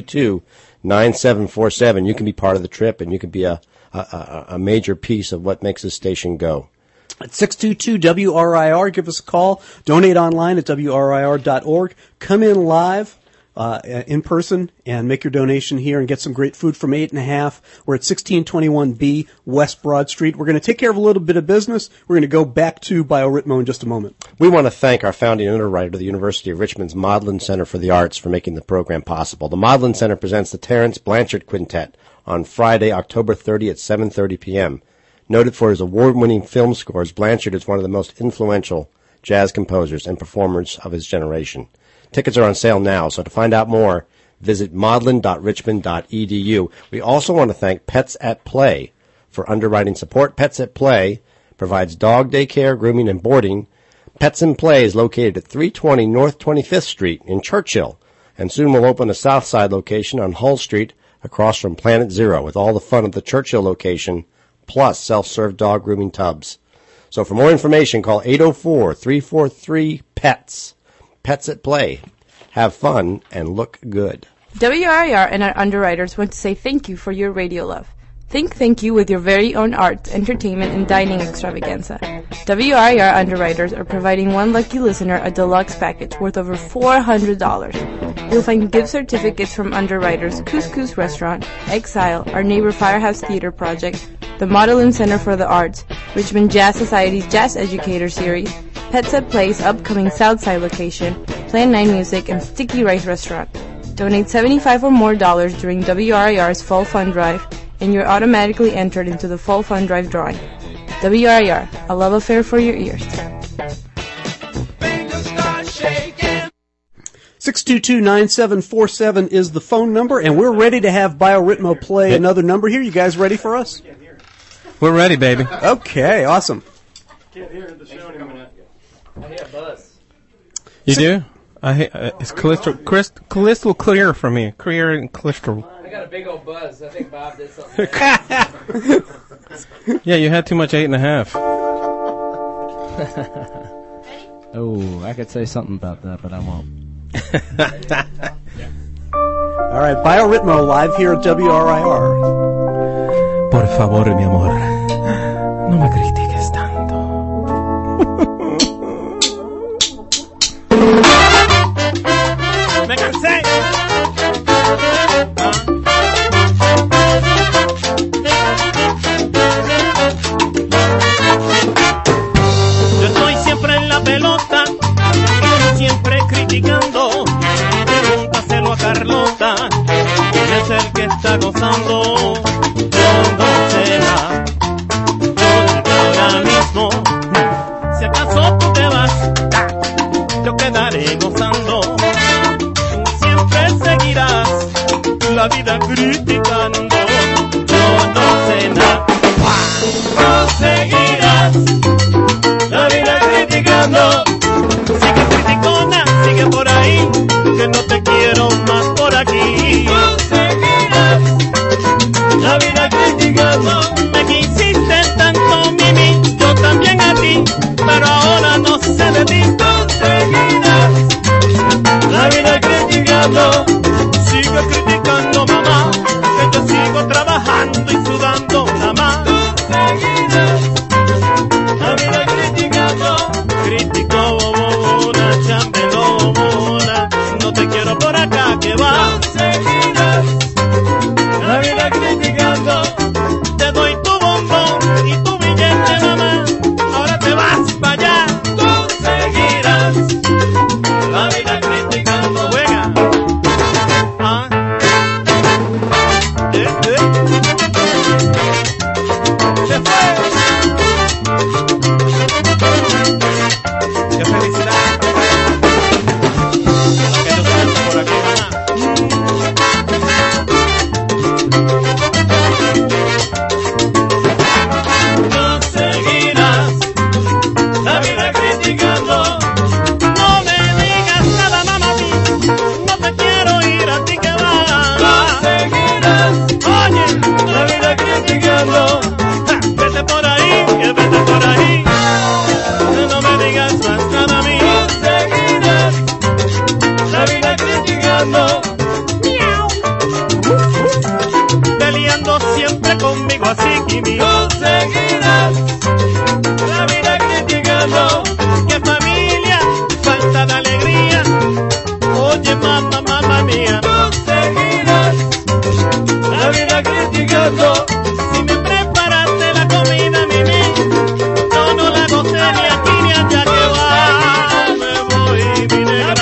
622-9747, you can be part of the trip, and you can be a major piece of what makes this station go. At 622-WRIR, give us a call. Donate online at WRIR.org. Come in live, in person, and make your donation here and get some great food from 8.5. We're at 1621B West Broad Street. We're going to take care of a little bit of business. We're going to go back to Biorhytmo in just a moment. We want to thank our founding underwriter to the University of Richmond's Modlin Center for the Arts for making the program possible. The Modlin Center presents the Terence Blanchard Quintet on Friday, October 30 at 7:30 p.m. Noted for his award-winning film scores, Blanchard is one of the most influential jazz composers and performers of his generation. Tickets are on sale now, so to find out more, visit modlin.richmond.edu. We also want to thank Pets at Play for underwriting support. Pets at Play provides dog daycare, grooming, and boarding. Pets in Play is located at 320 North 25th Street in Churchill, and soon will open a South Side location on Hull Street across from Planet Zero with all the fun of the Churchill location, plus self-serve dog grooming tubs. So for more information, call 804-343-PETS. Pets at Play. Have fun and look good. WRIR and our underwriters want to say thank you for your radio love. Think thank you with your very own art, entertainment, and dining extravaganza. WRIR underwriters are providing one lucky listener a deluxe package worth over $400. You'll find gift certificates from underwriters Couscous Restaurant, Exile, our neighbor Firehouse Theater Project, the Modlin Center for the Arts, Richmond Jazz Society's Jazz Educator Series, Pets at Play's upcoming Southside location, Plan 9 Music, and Sticky Rice Restaurant. Donate $75 or more during WRIR's Fall Fund Drive, and you're automatically entered into the Fall Fund Drive drawing. WRIR, a love affair for your ears. 622-9747 is the phone number, and we're ready to have Biorhytmo play another number here. You guys ready for us? We're ready, baby. Okay, awesome. Can't hear the show anymore. I hear a buzz. You do? It's crystal clear for me. Clear and crystal. I got a big old buzz. I think Bob did something. Yeah, you had too much 8.5. Oh, I could say something about that, but I won't. All right, BioRhythmo live here at WRIR. Por favor, mi amor, no me critiques tanto. Me cansé. Yo estoy siempre en la pelota, siempre criticando. Pregúntaselo a Carlota, quién es el que está gozando. Yo no sé nada, yo ahora mismo. Si acaso tú te vas, yo quedaré gozando. Tú siempre seguirás la vida criticando. Yo no sé nada, no seguirás la vida criticando. Sigue criticona, sigue por ahí, que no te quiero más por aquí. No seguirás la vida criticando. Me quisiste tanto, Mimi, yo también a ti, pero ahora no sé de ti. No seguirás la vida criticando. Sigue criticando, mamá, que yo sigo trabajando y sudando nada más. No seguirás la vida criticando. Criticona, chambelona, no te quiero por acá, que va. No seguirás la vida criticando. Te doy tu bombón y tu billete, mamá, ahora te vas para allá. Tú seguirás la vida criticando. Juega. Ah. Se fue. ¡Qué felicidad! Aquellos que están por aquí, no seguirás la vida criticando. No me digas nada, mamá, no te quiero ir a ti que vas. No seguirás, oye, la vida criticando. Vete por ahí, vete por ahí. No me digas más nada a mí. No seguirás la vida criticando. Miau. Peleando siempre conmigo así, Kimi. No seguirás la vida criticando. Que familia, falta de alegría. Oye, mamá, mamá mía. No seguirás la vida criticando. Si me preparaste la comida, Mimi, yo no la gocé ni aquí ni allá, que va. Me voy, mi negra.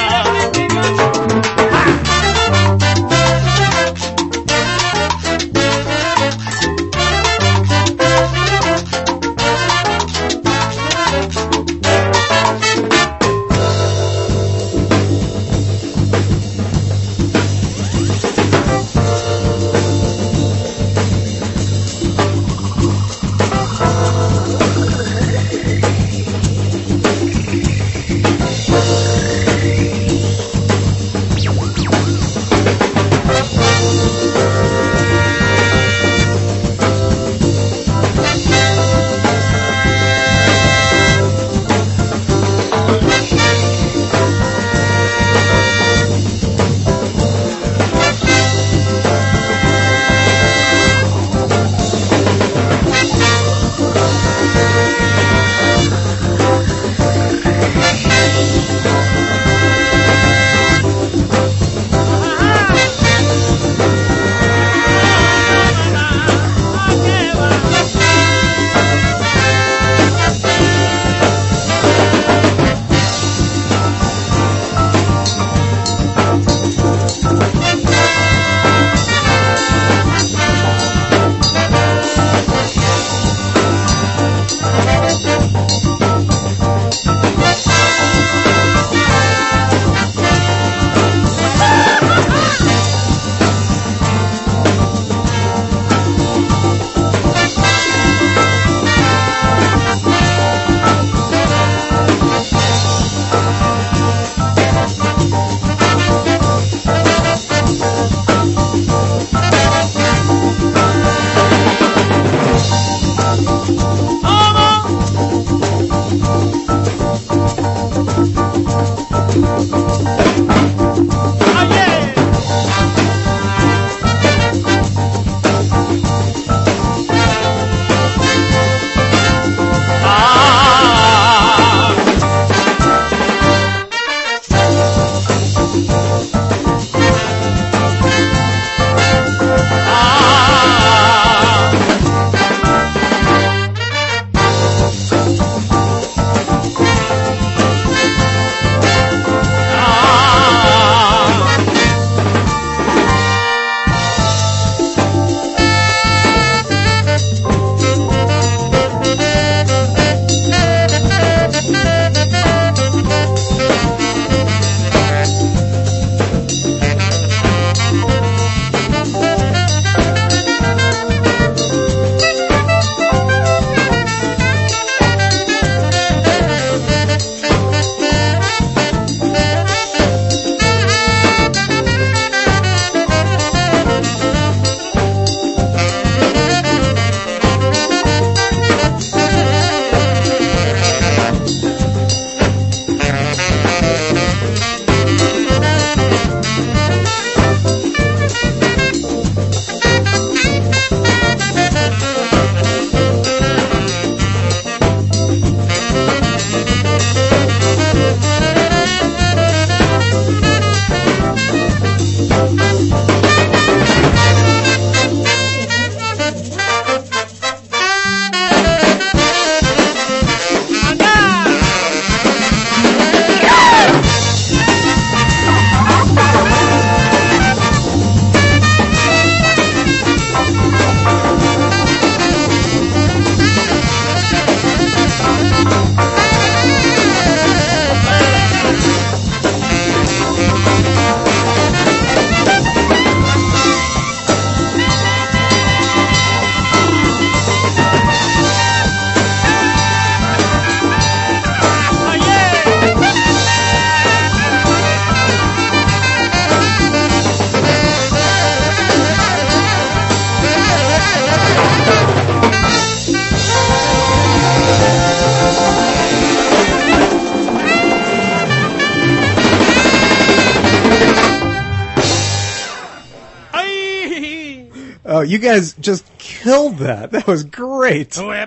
you guys just killed that. That was great.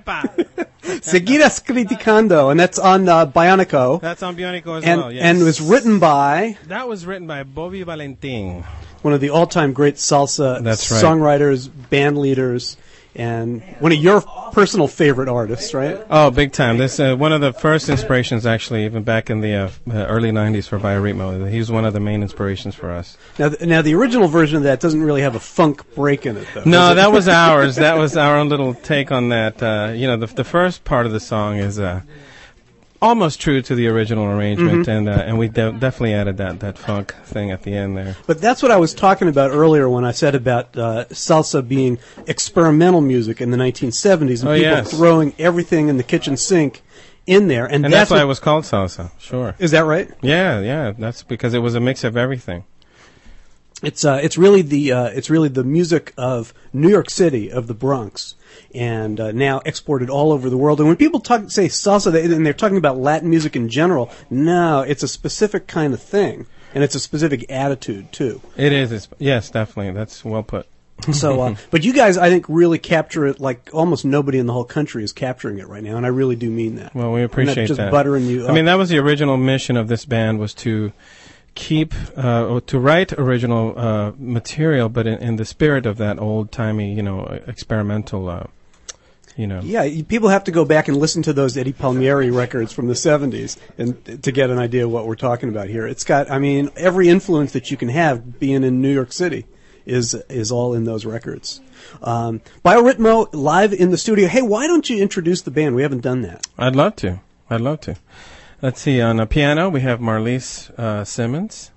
Seguidas Criticando, and that's on Bionico. That's on Bionico as and, well, yes. And it was written by... That was written by Bobby Valentin. One of the all-time great salsa That's right. songwriters, band leaders, and one of your personal favorite artists, right? Oh, big time. This one of the first inspirations, actually, even back in the early 90s for Biorhytmo. He was one of the main inspirations for us. Now, the original version of that doesn't really have a funk break in it, though. No, that was ours. That was our own little take on that. The first part of the song is almost true to the original arrangement, and we definitely added that funk thing at the end there. But that's what I was talking about earlier when I said about salsa being experimental music in the 1970s, and people throwing everything in the kitchen sink in there. And that's why it was called salsa, sure. Is that right? Yeah, that's because it was a mix of everything. It's really the music of New York City, of the Bronx, and now exported all over the world. And when people say salsa, and they're talking about Latin music in general, no, it's a specific kind of thing, and it's a specific attitude too. It is, yes, definitely. That's well put. So, but you guys, I think, really capture it like almost nobody in the whole country is capturing it right now, and I really do mean that. Well, we appreciate I'm not that. just buttering you up. I mean, that was the original mission of this band, was to keep or to write original material, but in the spirit of that old-timey, experimental. Yeah, people have to go back and listen to those Eddie Palmieri records from the 70s and to get an idea of what we're talking about here. It's got, every influence that you can have being in New York City is all in those records. Biorhytmo live in the studio. Hey, why don't you introduce the band? We haven't done that. I'd love to. Let's see. On a piano, we have Marlise Simmons.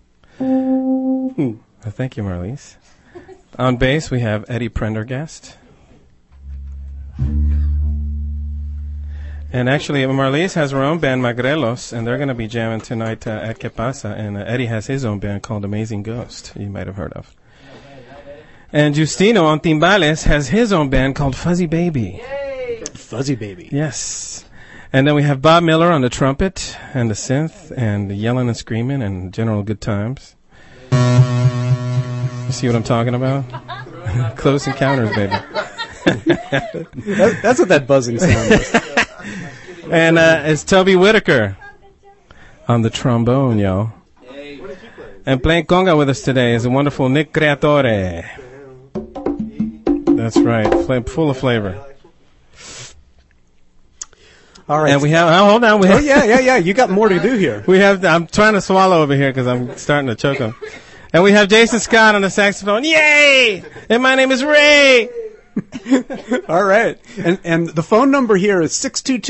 Thank you, Marlise. On bass, we have Eddie Prendergast. And actually, Marlise has her own band, Magrelos, and they're going to be jamming tonight at Que Pasa. And Eddie has his own band called Amazing Ghost, you might have heard of. And Justino on timbales has his own band called Fuzzy Baby. Yay! Fuzzy Baby. Yes. And then we have Bob Miller on the trumpet and the synth and the yelling and screaming and general good times. You see what I'm talking about? Close Encounters, baby. That's what that buzzing sound is. And it's Toby Whitaker on the trombone, yo. And playing conga with us today is the wonderful Nick Creatore. That's right, full of flavor. All right. And we have, hold on. Yeah. You got more to do here. I'm trying to swallow over here because I'm starting to choke on. And we have Jason Scott on the saxophone. Yay! And my name is Ray! All right. And the phone number here is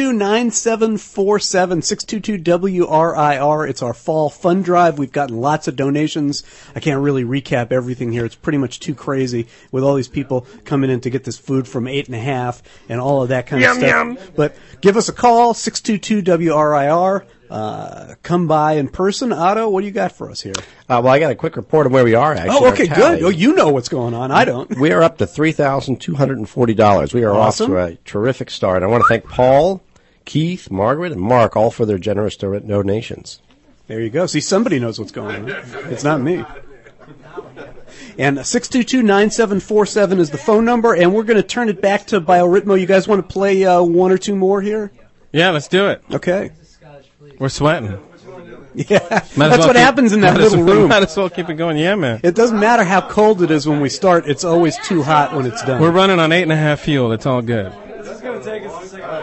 622-9747, 622-WRIR. It's our fall fund drive. We've gotten lots of donations. I can't really recap everything here. It's pretty much too crazy with all these people coming in to get this food from 8.5 and all of that kind of stuff. Yum. But give us a call, 622-WRIR. Come by in person. Otto, what do you got for us here? Well, I got a quick report on where we are, actually. Oh, okay, good. Oh, you know what's going on. I don't. We are up to $3,240. We are Awesome. off to a terrific start. I want to thank Paul, Keith, Margaret, and Mark, all for their generous donations. There you go. See, somebody knows what's going on. It's not me. And 622-9747 is the phone number, and we're going to turn it back to Biorhytmo. You guys want to play one or two more here? Yeah, let's do it. Okay. We're sweating. Yeah, that's what happens in that little room. Might as well keep it going. Yeah, man. It doesn't matter how cold it is when we start. It's always too hot when it's done. We're running on 8.5 fuel. It's all good. This is going to take us a second.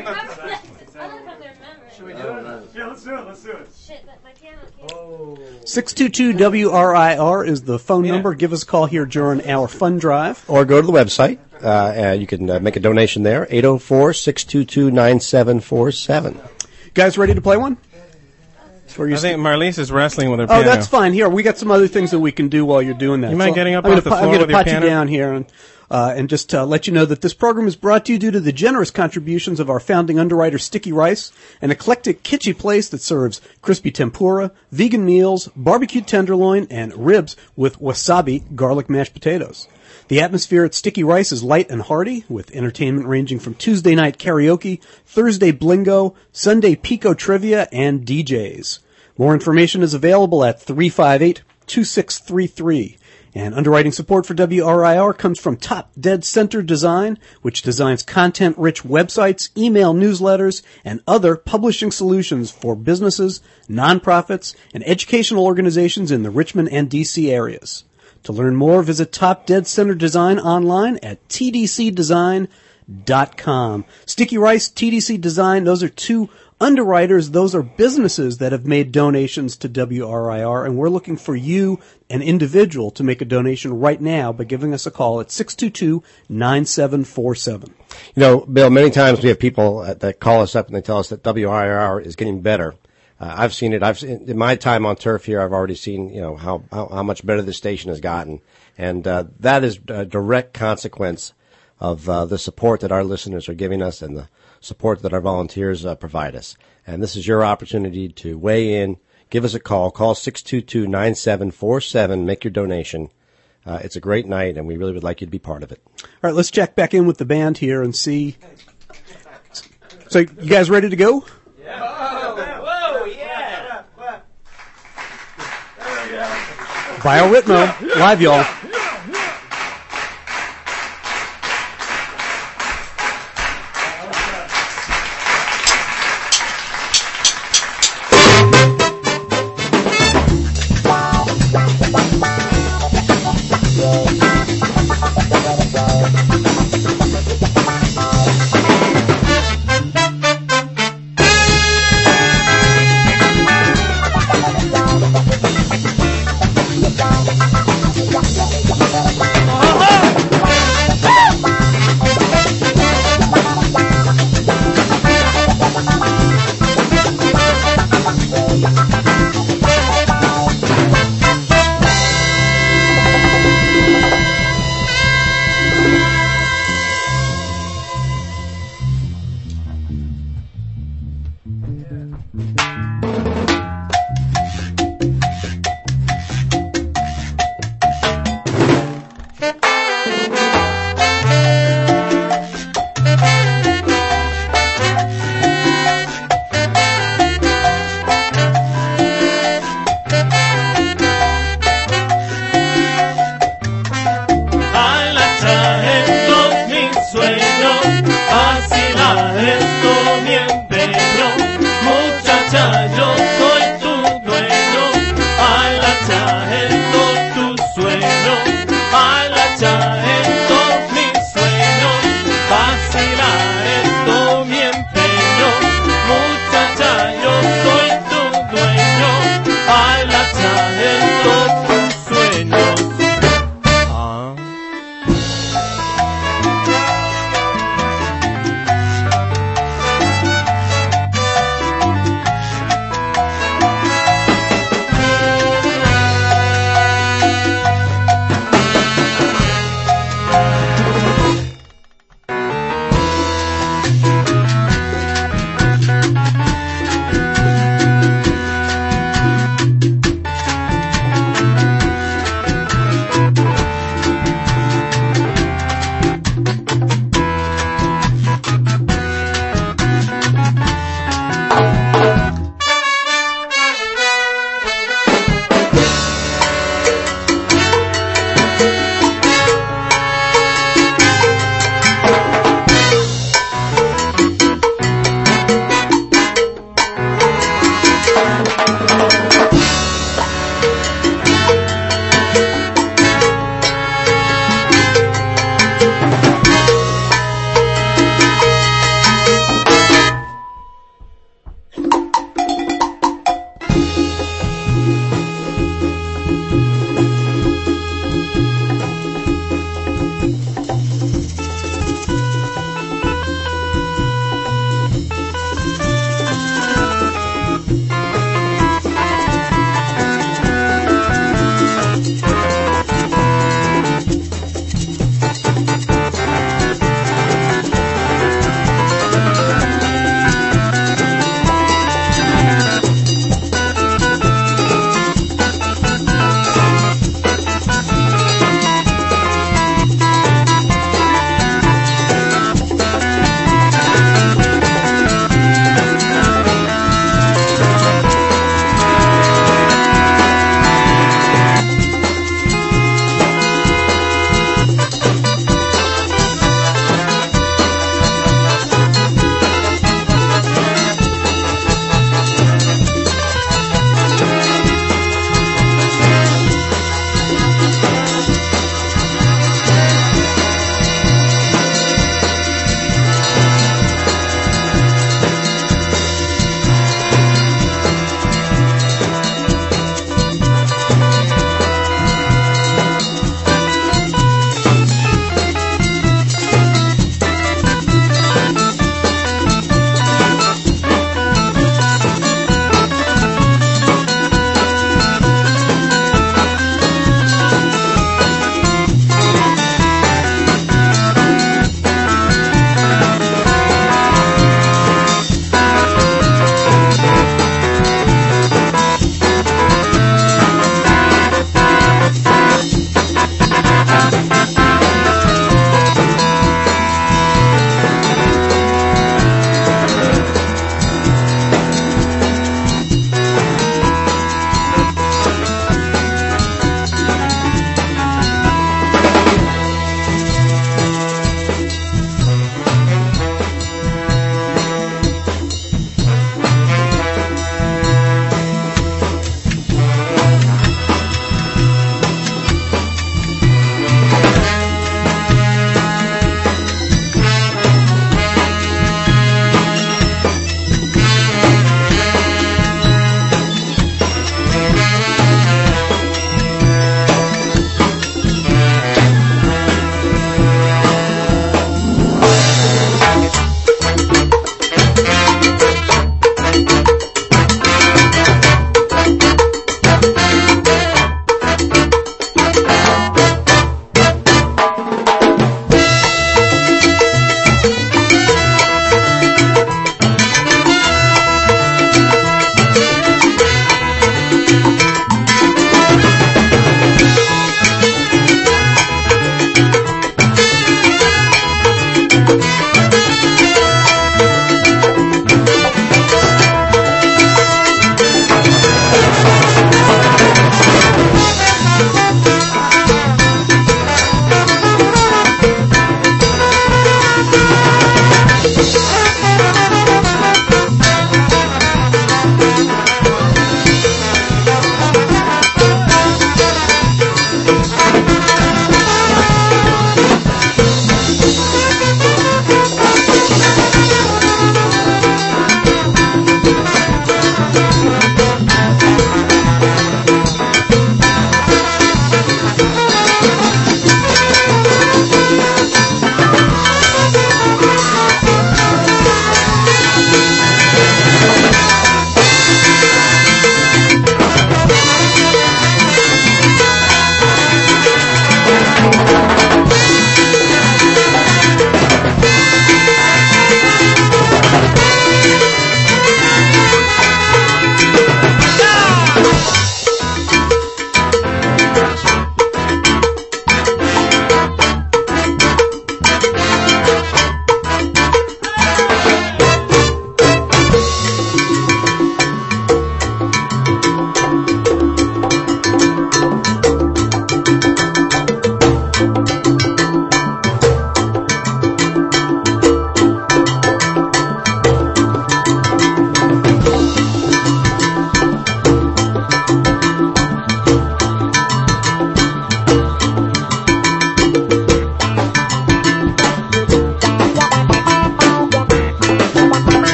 Should we do it? Yeah, let's do it. Shit, my piano can't. 622-WRIR is the phone number. Give us a call here during our fund drive. Or go to the website. You can make a donation there, 804-622-9747. Guys ready to play one? I think Marlise is wrestling with her piano. Oh, that's fine. Here, we got some other things that we can do while you're doing that. You mind getting up off the floor with your piano? I'm going to pot you down here and just let you know that this program is brought to you due to the generous contributions of our founding underwriter, Sticky Rice, an eclectic, kitschy place that serves crispy tempura, vegan meals, barbecue tenderloin, and ribs with wasabi garlic mashed potatoes. The atmosphere at Sticky Rice is light and hearty, with entertainment ranging from Tuesday night karaoke, Thursday blingo, Sunday pico trivia, and DJs. More information is available at 358-2633. And underwriting support for WRIR comes from Top Dead Center Design, which designs content-rich websites, email newsletters, and other publishing solutions for businesses, nonprofits, and educational organizations in the Richmond and D.C. areas. To learn more, visit Top Dead Center Design online at tdcdesign.com. Sticky Rice, TDC Design, those are two underwriters. Those are businesses that have made donations to WRIR, and we're looking for you, an individual, to make a donation right now by giving us a call at 622-9747. You know, Bill, many times we have people that call us up and they tell us that WRIR is getting better. I've seen it. In my time on turf here, I've already seen, you know, how much better the station has gotten. And that is a direct consequence of the support that our listeners are giving us and the support that our volunteers provide us. And this is your opportunity to weigh in. Give us a call. Call 622-9747. Make your donation. It's a great night, and we really would like you to be part of it. All right, let's check back in with the band here and see. So, you guys ready to go? Whoa, yeah. BioRhythmo, live, y'all.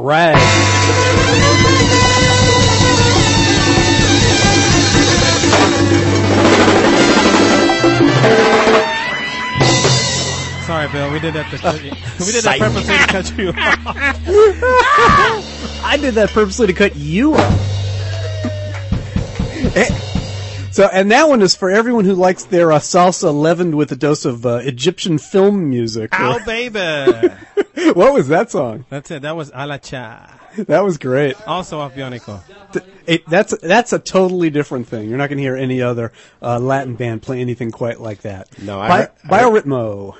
right. Sorry, Bill. We did that to cut you. We did that purposely to cut you off. I did that purposely to cut you off. So, and that one is for everyone who likes their salsa leavened with a dose of Egyptian film music. Oh, baby. What was that song? That's it. That was Alacha. That was great. Also off Bionico. That's a totally different thing. You're not going to hear any other Latin band play anything quite like that. No, Biorhythmo.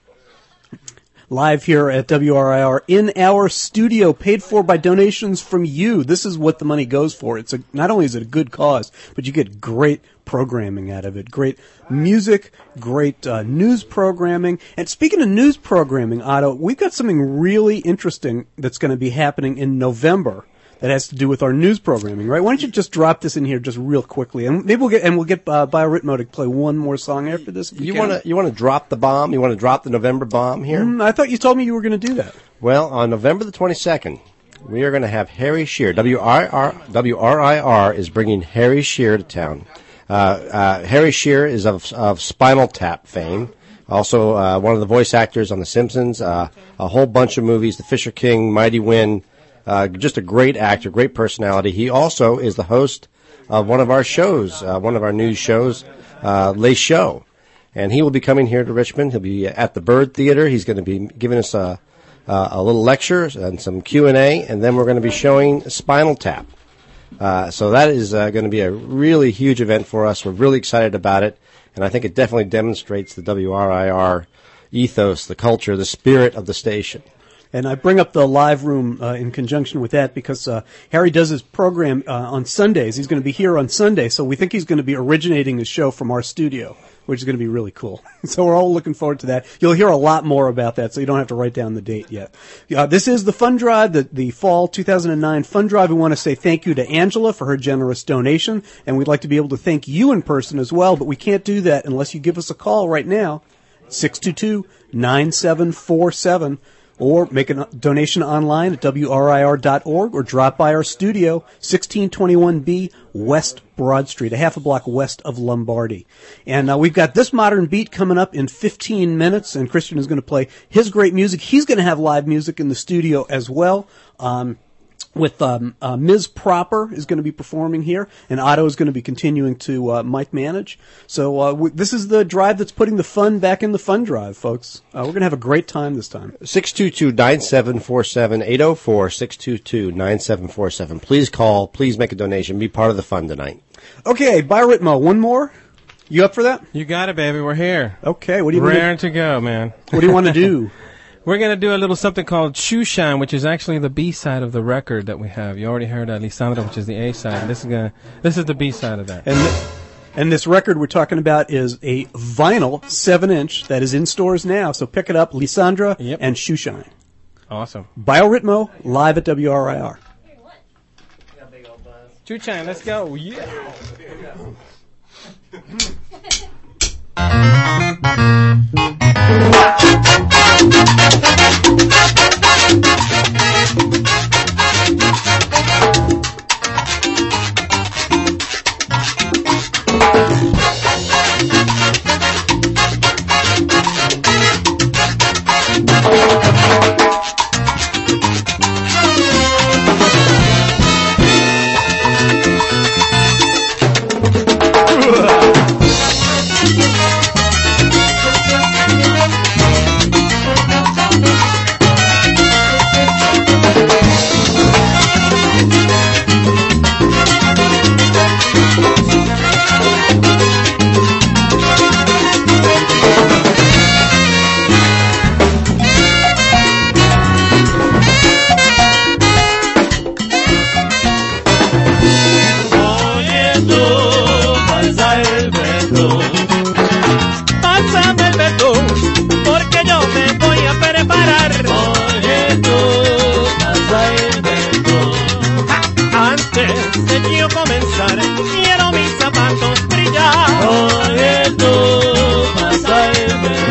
Live here at WRIR in our studio, paid for by donations from you. This is what the money goes for. Not only is it a good cause, but you get great programming out of it. Great music, great news programming. And speaking of news programming, Otto, we've got something really interesting that's going to be happening in November that has to do with our news programming, right? Why don't you just drop this in here just real quickly, and maybe we'll get Biorhythmo to play one more song after this. You want to drop the bomb? You want to drop the November bomb here? I thought you told me you were going to do that. Well, on November the 22nd, we are going to have Harry Shearer. WRIR is bringing Harry Shearer to town. Harry Shearer is of Spinal Tap fame. Also, one of the voice actors on The Simpsons, a whole bunch of movies, The Fisher King, Mighty Wind. Just a great actor, great personality. He also is the host of one of our shows, one of our news shows, Les Show. And he will be coming here to Richmond. He'll be at the Bird Theater. He's going to be giving us a little lecture and some Q&A, and then we're going to be showing Spinal Tap. So that is going to be a really huge event for us. We're really excited about it, and I think it definitely demonstrates the WRIR ethos, the culture, the spirit of the station. And I bring up the live room in conjunction with that because Harry does his program on Sundays. He's going to be here on Sunday, so we think he's going to be originating his show from our studio, which is going to be really cool. So we're all looking forward to that. You'll hear a lot more about that, so you don't have to write down the date yet. This is the Fund Drive, the Fall 2009 Fund Drive. We want to say thank you to Angela for her generous donation, and we'd like to be able to thank you in person as well, but we can't do that unless you give us a call right now, 622-9747. Or make a donation online at WRIR.org or drop by our studio, 1621B West Broad Street, a half a block west of Lombardi. And we've got This Modern Beat coming up in 15 minutes, and Christian is going to play his great music. He's going to have live music in the studio as well. With Ms. Proper is going to be performing here, and Otto is going to be continuing to mic manage. So this is the drive that's putting the fun back in the Fun Drive, folks. We're going to have a great time this time. 622-9747, 804-622-9747. Please call. Please make a donation. Be part of the fun tonight. Okay, Biorhythmo, one more? You up for that? You got it, baby. We're here. Okay, what do you Raring to go, man. What do you want to do? We're going to do a little something called Shoe Shine, which is actually the B-side of the record that we have. You already heard Lisandra, which is the A-side. This is the B-side of that. And this record we're talking about is a vinyl 7-inch that is in stores now. So pick it up, Lisandra and Shoe Shine. Awesome. Biorhythmo, live at WRIR. Shoe Shine, let's go. Yeah.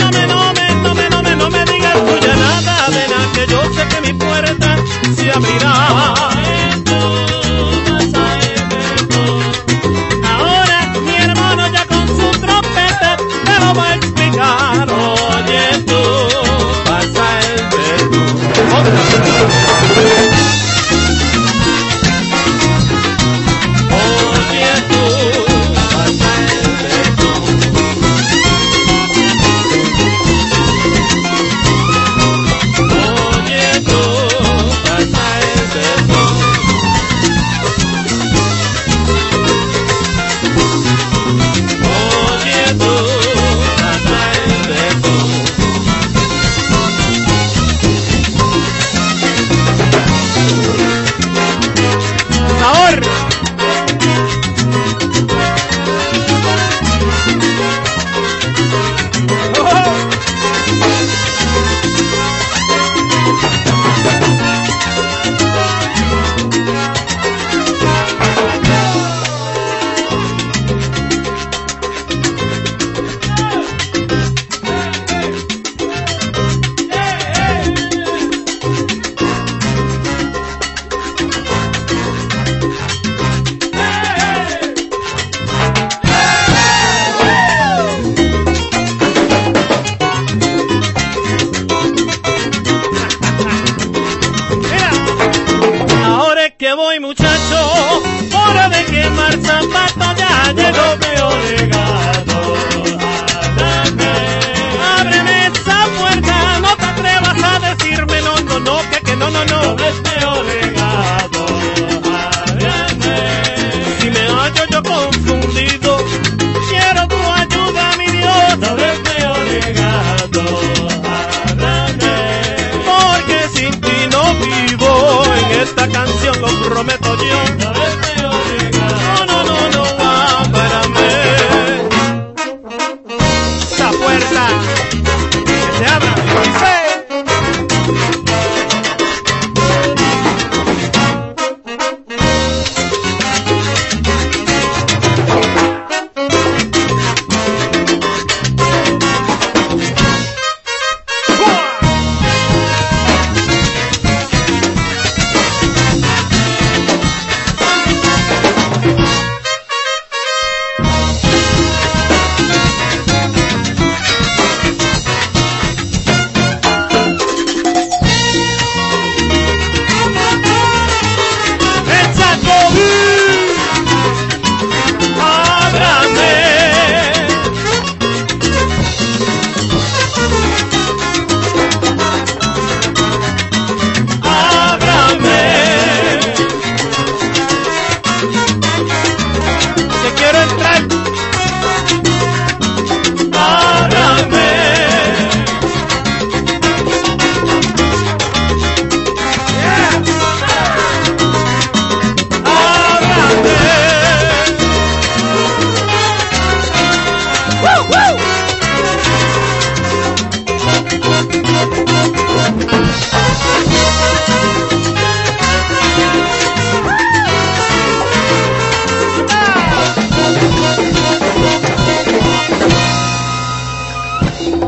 se abrirá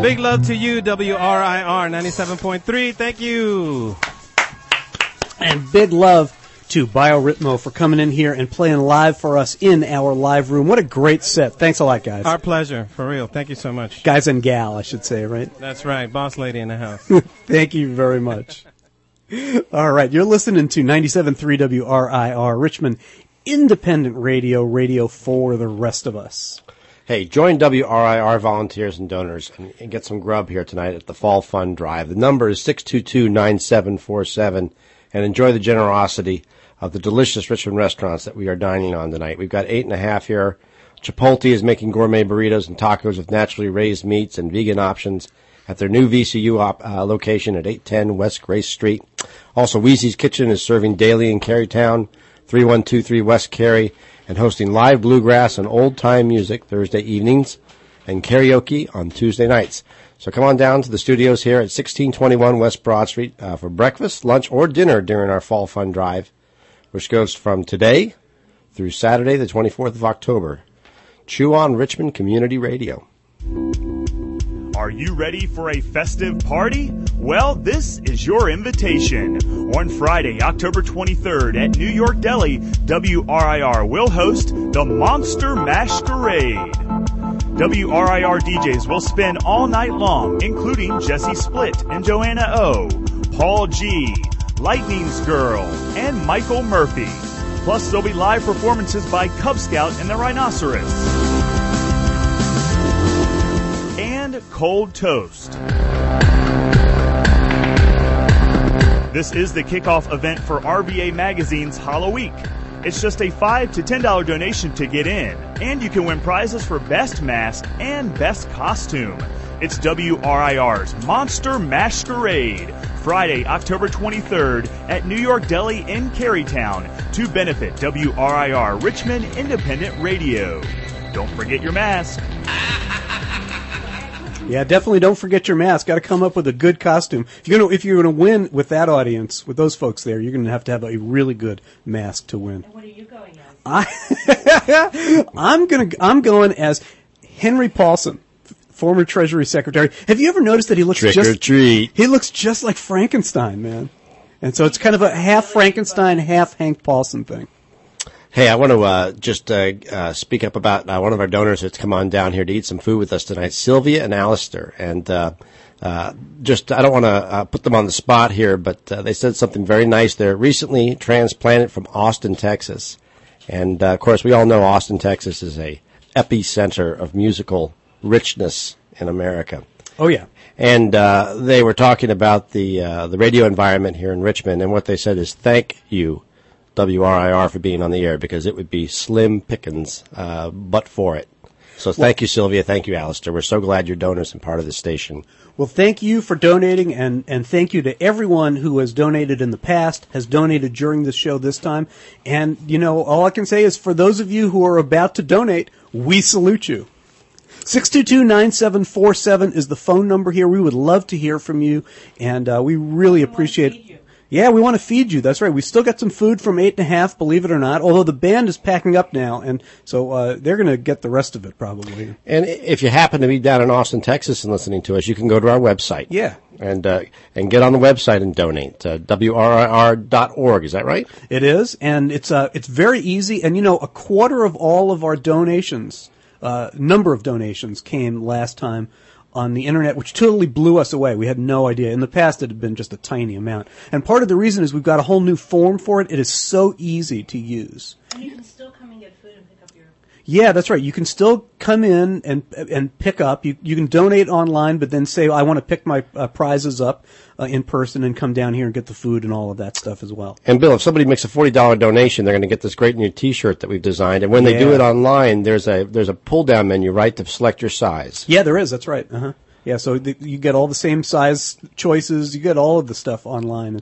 Big love to you, WRIR 97.3. Thank you. And big love to BioRhythmo for coming in here and playing live for us in our live room. What a great set. Thanks a lot, guys. Our pleasure, for real. Thank you so much. Guys and gal, I should say, right? That's right. Boss lady in the house. Thank you very much. All right, you're listening to 97.3 WRIR, Richmond Independent Radio for the rest of us. Hey, join WRIR volunteers and donors and get some grub here tonight at the Fall Fund Drive. The number is 622-9747, and enjoy the generosity of the delicious Richmond restaurants that we are dining on tonight. We've got 8.5 here. Chipotle is making gourmet burritos and tacos with naturally raised meats and vegan options at their new VCU location at 810 West Grace Street. Also, Wheezy's Kitchen is serving daily in Carytown, 3123 West Cary, and hosting live bluegrass and old-time music Thursday evenings and karaoke on Tuesday nights. So come on down to the studios here at 1621 West Broad Street for breakfast, lunch, or dinner during our Fall Fun Drive, which goes from today through Saturday, the 24th of October. Chew on Richmond Community Radio. Are you ready for a festive party? Well, this is your invitation. On Friday, October 23rd at New York Deli, WRIR will host the Monster Masquerade. WRIR DJs will spin all night long, including Jesse Split and Joanna O, Paul G, Lightning's Girl, and Michael Murphy. Plus, there'll be live performances by Cub Scout and the Rhinoceros. And Cold Toast. This is the kickoff event for RVA Magazine's Halloween. It's just a $5 to $10 donation to get in, and you can win prizes for Best Mask and Best Costume. It's WRIR's Monster Masquerade, Friday, October 23rd at New York Deli in Carytown to benefit WRIR Richmond Independent Radio. Don't forget your mask. Yeah, definitely don't forget your mask. Got to come up with a good costume. If you're gonna win with that audience, with those folks there, you're gonna have to have a really good mask to win. And what are you going as? I'm going as Henry Paulson, former Treasury Secretary. Have you ever noticed that he looks Trick or treat. He looks just like Frankenstein, man. And so it's kind of a half Frankenstein, half Hank Paulson thing. Hey, I want to just speak up about one of our donors that's come on down here to eat some food with us tonight, Sylvia and Alistair. And I don't want to put them on the spot here, but they said something very nice. They're recently transplanted from Austin, Texas. And, of course, we all know Austin, Texas is a epicenter of musical richness in America. Oh, yeah. And they were talking about the radio environment here in Richmond, and what they said is, thank you, WRIR, for being on the air, because it would be slim pickings but for it. So thank you, Sylvia. Thank you, Alistair. We're so glad you're donors and part of the station. Well, thank you for donating, and thank you to everyone who has donated in the past, has donated during the show this time. And, all I can say is for those of you who are about to donate, we salute you. 622-9747 is the phone number here. We would love to hear from you, and we really appreciate it. Yeah, we want to feed you. That's right. We still got some food from 8.5, believe it or not, although the band is packing up now, and so they're going to get the rest of it probably. And if you happen to be down in Austin, Texas and listening to us, you can go to our website. Yeah. And get on the website and donate. WRIR.org, is that right? It is, and it's very easy. And, a quarter of all of our donations, number of donations came last time on the internet, which totally blew us away. We had no idea. In the past, it had been just a tiny amount. And part of the reason is we've got a whole new form for it. It is so easy to use. And you can still come and get food and pick up your... Yeah, that's right. You can still come in and pick up. You can donate online, but then say, I want to pick my prizes up in person and come down here and get the food and all of that stuff as well. And Bill, if somebody makes a $40 donation, they're going to get this great new T-shirt that we've designed. And when they do it online, there's a pull-down menu, right, to select your size. Yeah, there is. That's right. Uh-huh. Yeah, so you get all the same size choices. You get all of the stuff online.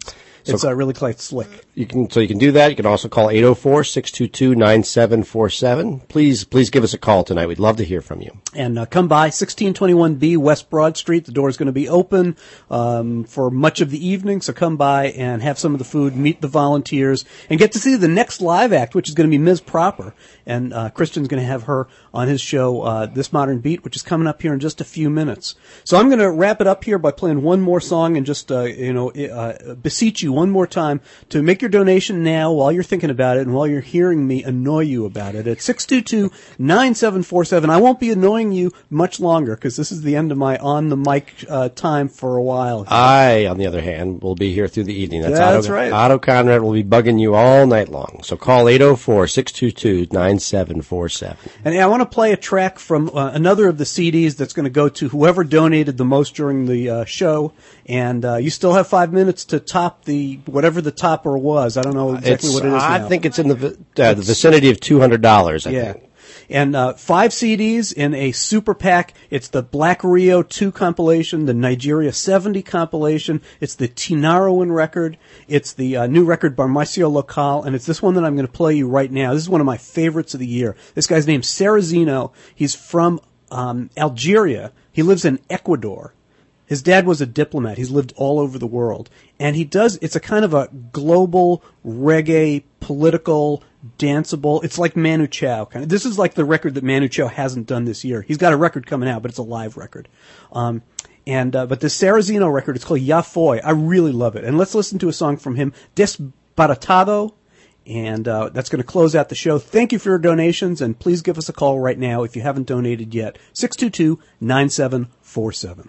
It's really quite slick. You can do that. You can also call 804-622-9747. Please give us a call tonight. We'd love to hear from you. And come by 1621B West Broad Street. The door is going to be open for much of the evening, so come by and have some of the food, meet the volunteers, and get to see the next live act, which is going to be Ms. Proper. And Christian's going to have her on his show, This Modern Beat, which is coming up here in just a few minutes. So I'm going to wrap it up here by playing one more song and just beseech you one more time to make your donation now while you're thinking about it and while you're hearing me annoy you about it at 622-9747. I won't be annoying you much longer because this is the end of my on the mic time for a while. I, on the other hand, will be here through the evening. That's right. Otto Conrad will be bugging you all night long. So call 804-622-9747. And I want to play a track from another of the CDs that's going to go to whoever donated the most during the show. And you still have 5 minutes to top whatever the topper was. I don't know exactly what it is now. I think it's in the vicinity of $200, I think. And 5 CDs in a super pack. It's the Black Rio 2 compilation, the Nigeria 70 compilation. It's the Tinaroan record. It's the new record by Marcio Local, and it's this one that I'm going to play you right now. This is one of my favorites of the year. This guy's named Serrazino. He's from Algeria. He lives in Ecuador. His dad was a diplomat. He's lived all over the world. And it's a kind of a global reggae, political, danceable. It's like Manu Chao. This is like the record that Manu Chao hasn't done this year. He's got a record coming out, but it's a live record. But the Serrazino record, it's called Ya Foi. I really love it. And let's listen to a song from him, Desbaratado. And that's going to close out the show. Thank you for your donations, and please give us a call right now if you haven't donated yet. 622-9747.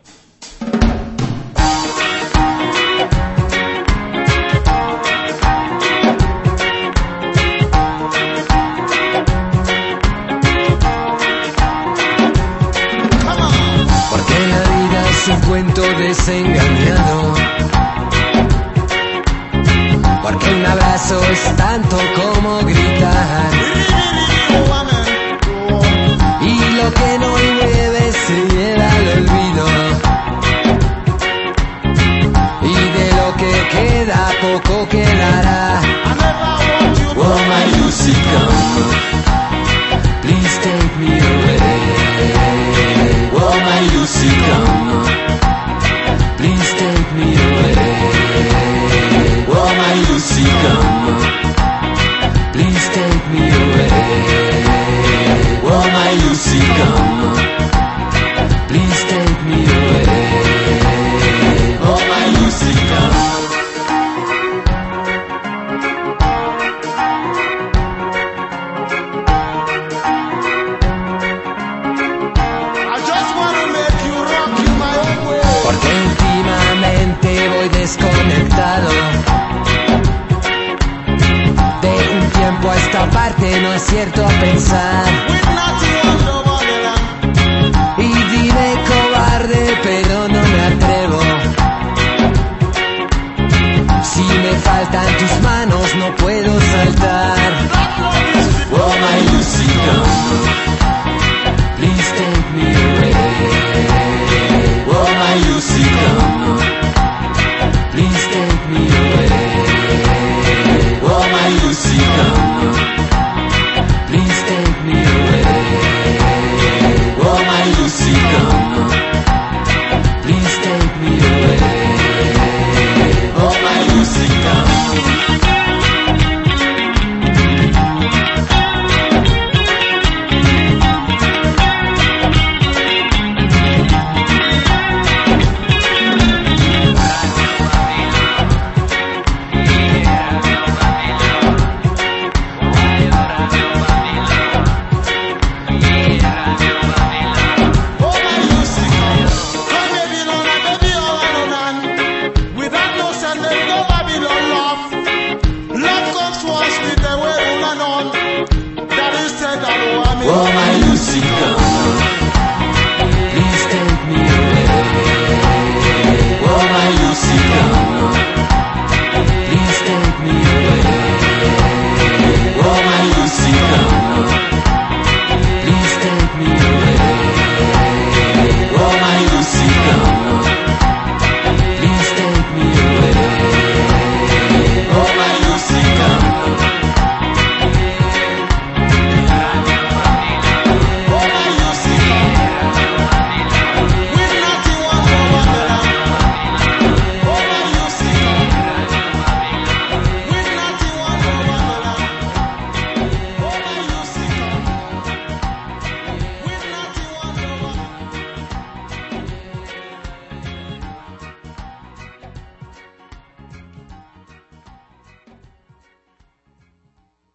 Un cuento desengañado, porque un abrazo es tanto como gritar, y lo que no llueve se lleva al olvido, y de lo que queda poco quedará. Oh my Lucy, come, please take me away. Oh my Lucy, come, please take me away. Oh my Lucy, come, please take me away. Oh my Lucy, come, please take me away. Oh my Lucy, come. Desconectado de un tiempo a esta parte, no es cierto pensar. Y dime cobarde, pero no me atrevo. Si me faltan tus manos, no puedo saltar. Oh my Lucy, come, please take me away. Oh my Lucy, come, please take me away. Oh my Lucy, come, please take me away. Oh my Lucy, come, please take me away. Oh my Lucy, come. Oh my Lucy, come.